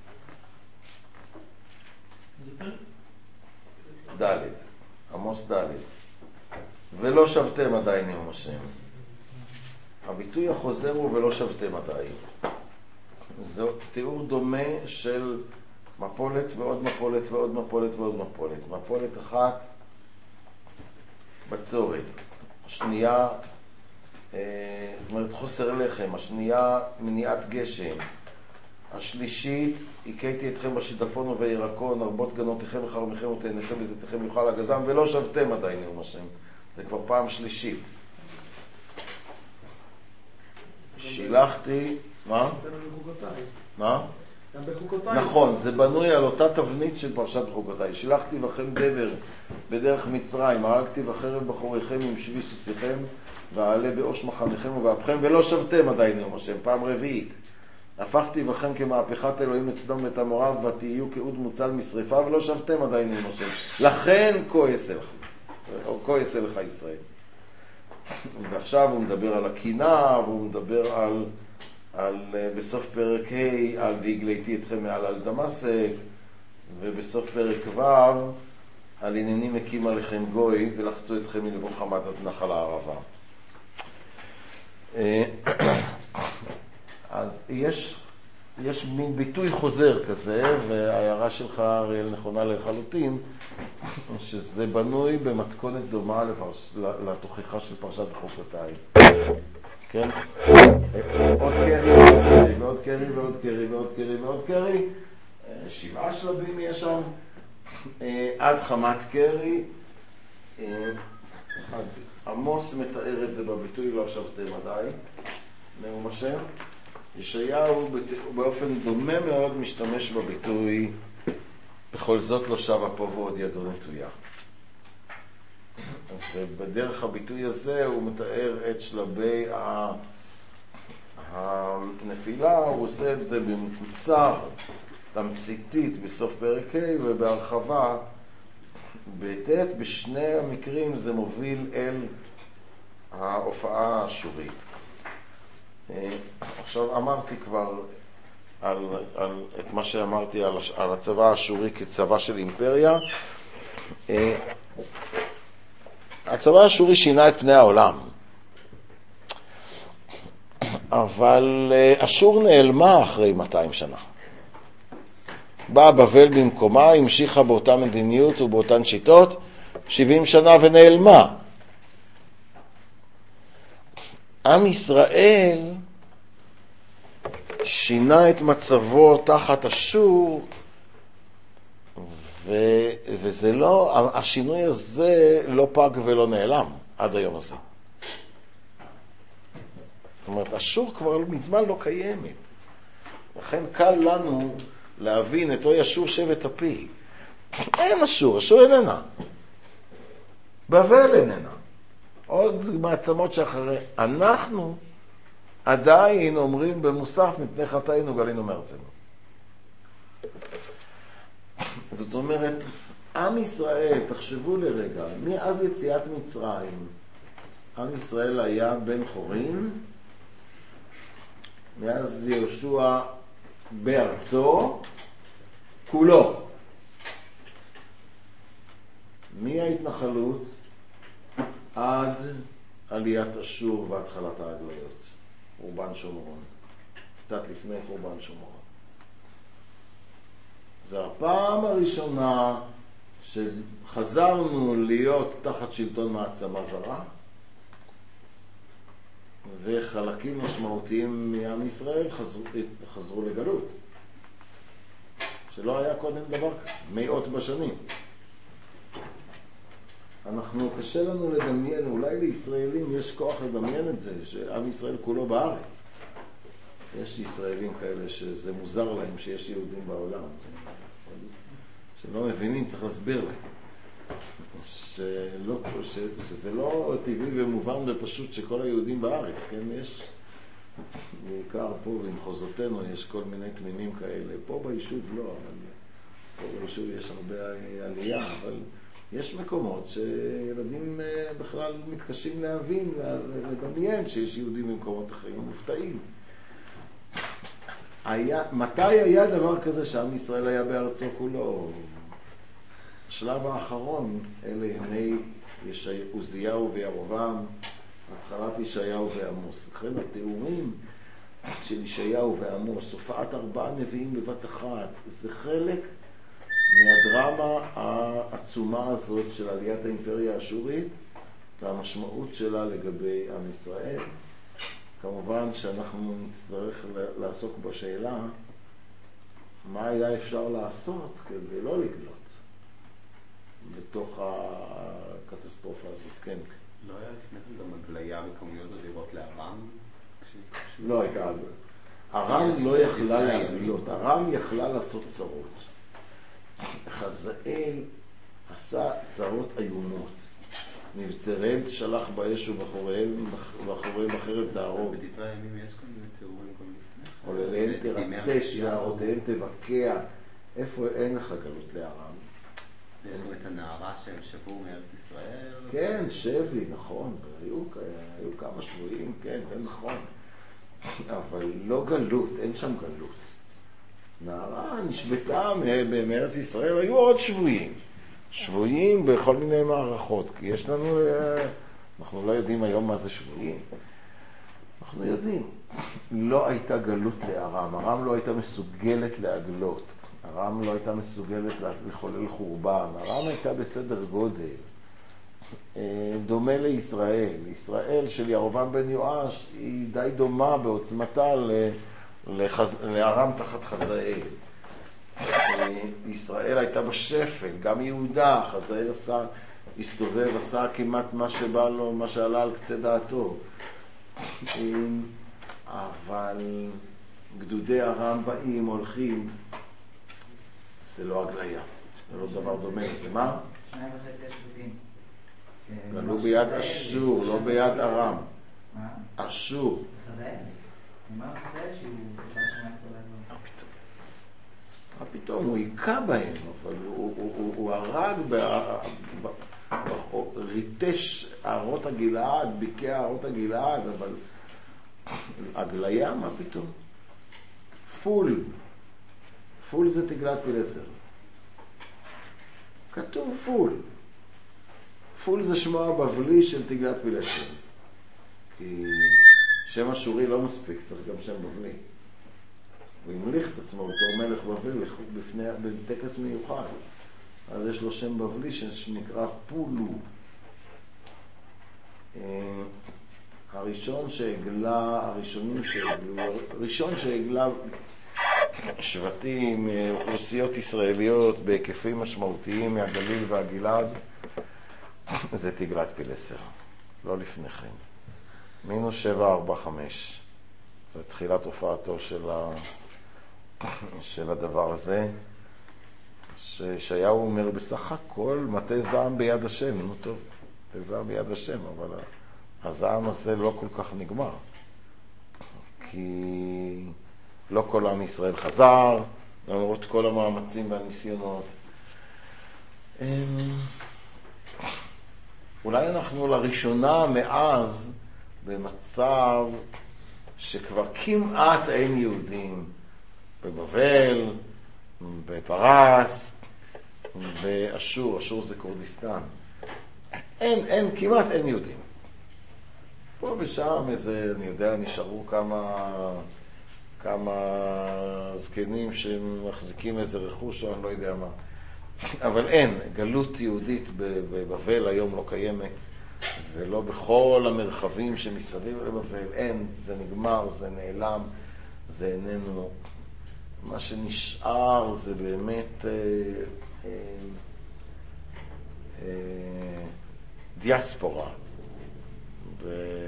ד', עמוס ד', ולא שבתם עדיין נאום השם. הביטוי החוזר הוא ולא שבתם עדיין. זה תיאור דומה של מפולת ועוד מפולת ועוד מפולת ועוד מפולת. מפולת אחת בצורת, השנייה זאת אומרת חוסר לחם, השנייה מניעת גשם, השלישית הכיתי אתכם בשיטפון ובירקון, הרבות גנותיכם וחרמיכם ותאניכם וזיתיכם יאכל הגזם ולא שבתם עדיין נאום השם. זה כבר פעם שלישית. שילחתי, מה? מה? נכון, זה בנוי על אותה תבנית של פרשת בחוקותיי. שילחתי בכם דבר בדרך מצרים, הרגתי בחרב בחוריכם עם שבי סוסיכם, ועלה באוש מחניכם ובאפכם ולא שבתם עדיין נאום השם. פעם רביעית, הפכתי בכם כמהפכת אלוהים את סדום ואת עמורה, ותהיו כאוד מוצל משריפה ולא שבתם עדיין נאום השם. לכן כועס אליכם, או כועס אליך ישראל. ועכשיו הוא מדבר על הקינה, והוא מדבר על, על בסוף פרק ה' על והגליתי אתכם מעל על דמשק, ובסוף פרק ו' על הנני מקים עליכם גוי ולחצו אתכם מלבוא חמת עד נחל הערבה. אז יש, יש מין ביטוי חוזר כזה, וההערה שלך הרי נכונה לחלוטין, שזה בנוי במתכונת דומה לפרש, לתוכחה של פרשת בחוקותיי. כן? עוד קרי ועוד קרי ועוד קרי ועוד קרי ועוד קרי, שבעה שלבים יש שם, עד חמת קרי. אז עמוס מתאר את זה בביטוי לא שבתם עדיין, נאום השם. ישעיהו באופן דומה מאוד משתמש בביטוי בכל זאת לא שב אפו ועוד ידו נטויה. ובדרך הביטוי הזה הוא מתאר את שלבי הנפילה, הוא עושה את זה במקוצר, תמציתית בסוף פרק ה' ובהרחבה בט'. בשני המקרים זה מוביל אל ההופעה האשורית. עכשיו אמרתי כבר על, על, את מה שאמרתי על, על הצבא האשורי כצבא של אימפריה. הצבא האשורי שינה את פני העולם, אבל אשור נעלמה אחרי מאתיים שנה. באה בבל במקומה, המשיכה באותה מדיניות ובאותן שיטות שבעים שנה ונעלמה. עם ישראל שינה את מצבו תחת אשור, ו... וזה לא, השינוי הזה לא פג ולא נעלם עד היום הזה. זאת אומרת, אשור כבר מזמן לא קיימת. לכן קל לנו להבין את אוי אשור שבט אפי. אין אשור, אשור איננה. בבל איננה. עוד מעצמות שאחרי. אנחנו עדיין אומרים במוסף, מפני חטאינו גלינו מארצנו. זאת אומרת, עם ישראל, תחשבו לרגע, מאז יציאת מצרים, עם ישראל היה בן חורין, מאז יהושע בארצו, כולו. מההתנחלות עד עליית אשור והתחלת ההגלויות, חורבן שומרון, קצת לפני חורבן שומרון. זו הפעם הראשונה שחזרנו להיות תחת שלטון מעצמה זרה, וחלקים משמעותיים מעם ישראל חזרו, חזרו לגלות. שלא היה קודם דבר כזה, מאות בשנים. אנחנו, קשה לנו לדמיין, אולי לישראלים יש כוח לדמיין את זה, שעם ישראל כולו בארץ. יש ישראלים כאלה שזה מוזר להם שיש יהודים בעולם. שלא מבינים, צריך להסביר להם. שלא, ש, שזה לא טבעי ומובן ופשוט שכל היהודים בארץ, כן? יש, בעיקר פה במחוזותינו יש כל מיני תמימים כאלה. פה ביישוב לא, אבל פה ביישוב יש הרבה עלייה, אבל יש מקומות שילדים בכלל מתקשים להבין, לדמיין שיש יהודים במקומות אחרים, מופתעים. היה, מתי היה דבר כזה שעם ישראל היה בארצו כולו? השלב האחרון, אלה ימי עוזיהו וירבעם, התחלת ישעיהו ועמוס. לכן התיאורים של ישעיהו ועמוס, הופעת ארבעה נביאים בבת אחת, זה חלק מהדרמה העצומה הזאת של עליית האימפריה האשורית והמשמעות שלה לגבי עם ישראל. כמובן שאנחנו נצטרך לעסוק בשאלה מה היה אפשר לעשות כדי לא לגלות בתוך הקטסטרופה הזאת, כן. לא היה לפני זה גם הגליה בכמויות אדירות לארם? לא הייתה הגליה. ארם לא יכלה להגלות, ארם יכלה לעשות צרות. חזאל עשה צרות איומות. מבצריהם שלח באש ובחוריהם בחרב תהרוג. בדברי הימים יש כאן תיאורים גם לפני. עולליהם תרטש, יערותיהם תבקע. איפה אין לך גלות לארם? יש גם את הנערה שהם שבו מארץ ישראל? כן, שבי, נכון. היו, היו כמה שבויים, כן, זה נכון. אבל לא גלות, אין שם גלות. נערה נשבתה מארץ ישראל, היו עוד שבויים. שבויים בכל מיני מערכות, כי יש לנו, אנחנו לא יודעים היום מה זה שבויים. אנחנו יודעים. לא הייתה גלות לארם, ארם לא הייתה מסוגלת להגלות. ארם לא הייתה מסוגלת לחולל חורבן, ארם הייתה בסדר גודל, דומה לישראל. ישראל של ירבעם בן יואש היא די דומה בעוצמתה לחז... לארם תחת חזאל. ישראל הייתה בשפל, גם יהודה, חזאל עשה, הסתובב, עשה כמעט מה שבא לו, מה שעלה על קצה דעתו. אבל גדודי ארם באים, הולכים, זה לא הגליה, זה לא דבר דומה, זה מה? שניים וחצי השבטים. גלו ביד אשור, לא ביד ארם. מה? אשור. חזאל. נאמר חזאל שהוא כבר שמע את כל הזמן. מה פתאום? מה פתאום? הוא היכה בהם, אבל הוא, הוא, הוא, הוא הרג, ב, ב, ב, ריטש ערות הגלעד, ביקע ערות הגלעד, אבל הגליה, מה פתאום? פול. פול זה תגלת פילסר. כתוב פול. פול זה שמו הבבלי של תגלת פילסר. כי שם אשורי לא מספיק, צריך גם שם בבלי. הוא המליך את עצמו בתור מלך בבל בפני, בטקס מיוחד. אז יש לו שם בבלי שנקרא פולו. הראשון שהגלה, הראשונים שהגלו, הראשון שהגלה שבטים, אוכלוסיות ישראליות בהיקפים משמעותיים מהגליל והגלעד, זה תגלת פילסר, לא לפני כן. מינוס שבע ארבע חמש. זה תחילת הופעתו של, ה... של הדבר הזה, שישעיהו אומר בסך הכל מטה זעם ביד השם. נו טוב, מטה זעם ביד השם, אבל הזעם הזה לא כל כך נגמר, כי לא כל עם ישראל חזר, למרות כל המאמצים והניסיונות. אולי אנחנו לראשונה מאז במצב שכבר כמעט אין יהודים בבבל, בפרס, באשור. אשור זה כורדיסטן. אין, אין, כמעט אין יהודים. פה ושם איזה, אני יודע, נשארו כמה, כמה זקנים שמחזיקים איזה רכוש, או אני לא יודע מה. אבל אין, גלות יהודית בבבל היום לא קיימת, ולא בכל המרחבים שמסביב לבבל. אין, זה נגמר, זה נעלם, זה איננו. מה שנשאר זה באמת אה, אה, אה, דיאספורה. ב...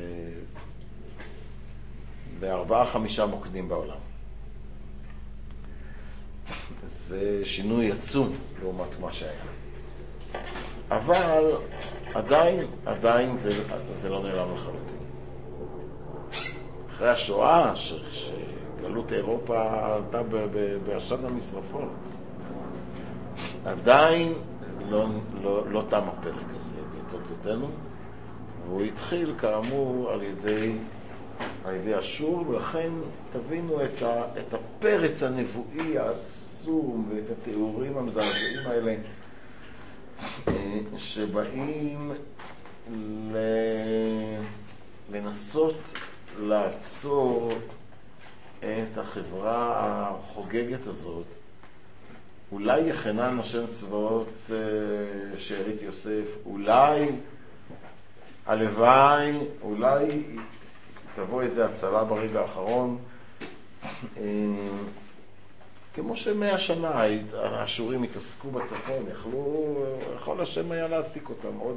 בארבעה חמישה מוקדים בעולם. זה שינוי עצום לעומת מה שהיה. אבל עדיין, עדיין זה, זה לא נעלם לחלוטין. אחרי השואה, ש, שגלות אירופה עלתה בעשן המשרפות, עדיין לא, לא, לא תם הפרק הזה בתולדותינו, והוא התחיל כאמור על ידי, על ידי אשור, ולכן תבינו את, ה, את הפרץ הנבואי העצום ואת התיאורים המזעזעים האלה שבאים לנסות לעצור את החברה החוגגת הזאת. אולי יחנן השם צבאות שארית יוסף, אולי הלוואי, אולי תבוא איזה הצלה ברגע האחרון, כמו שמאה שנה האשורים התעסקו בצפון, יכלו, יכול השם היה להעסיק אותם עוד.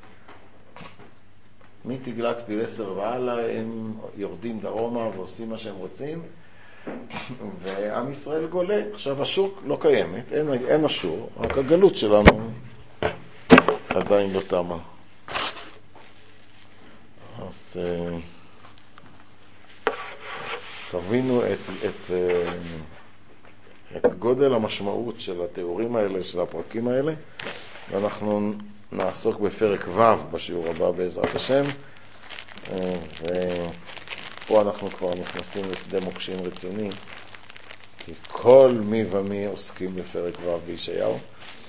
מתגלת פילסר והלאה הם יורדים דרומה ועושים מה שהם רוצים, ועם ישראל גולה. עכשיו אשור לא קיימת, אין, אין אשור, רק הגלות שלנו עדיין לא תמה. אז תבינו את, את, את גודל המשמעות של התיאורים האלה, של הפרקים האלה, ואנחנו נעסוק בפרק ו' בשיעור הבא בעזרת השם, ופה אנחנו כבר נכנסים לשדה מוקשים רציני, כי כל מי ומי עוסקים בפרק ו' בישעיהו,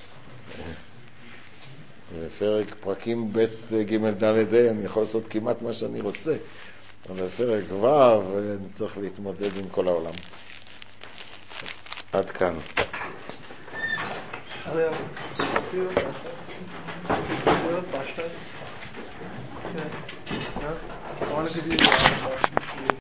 בפרק פרקים ב' ג' ד' ה' אני יכול לעשות כמעט מה שאני רוצה, אבל בפרק ו' אני צריך להתמודד עם כל העולם. עד כאן. I want to give you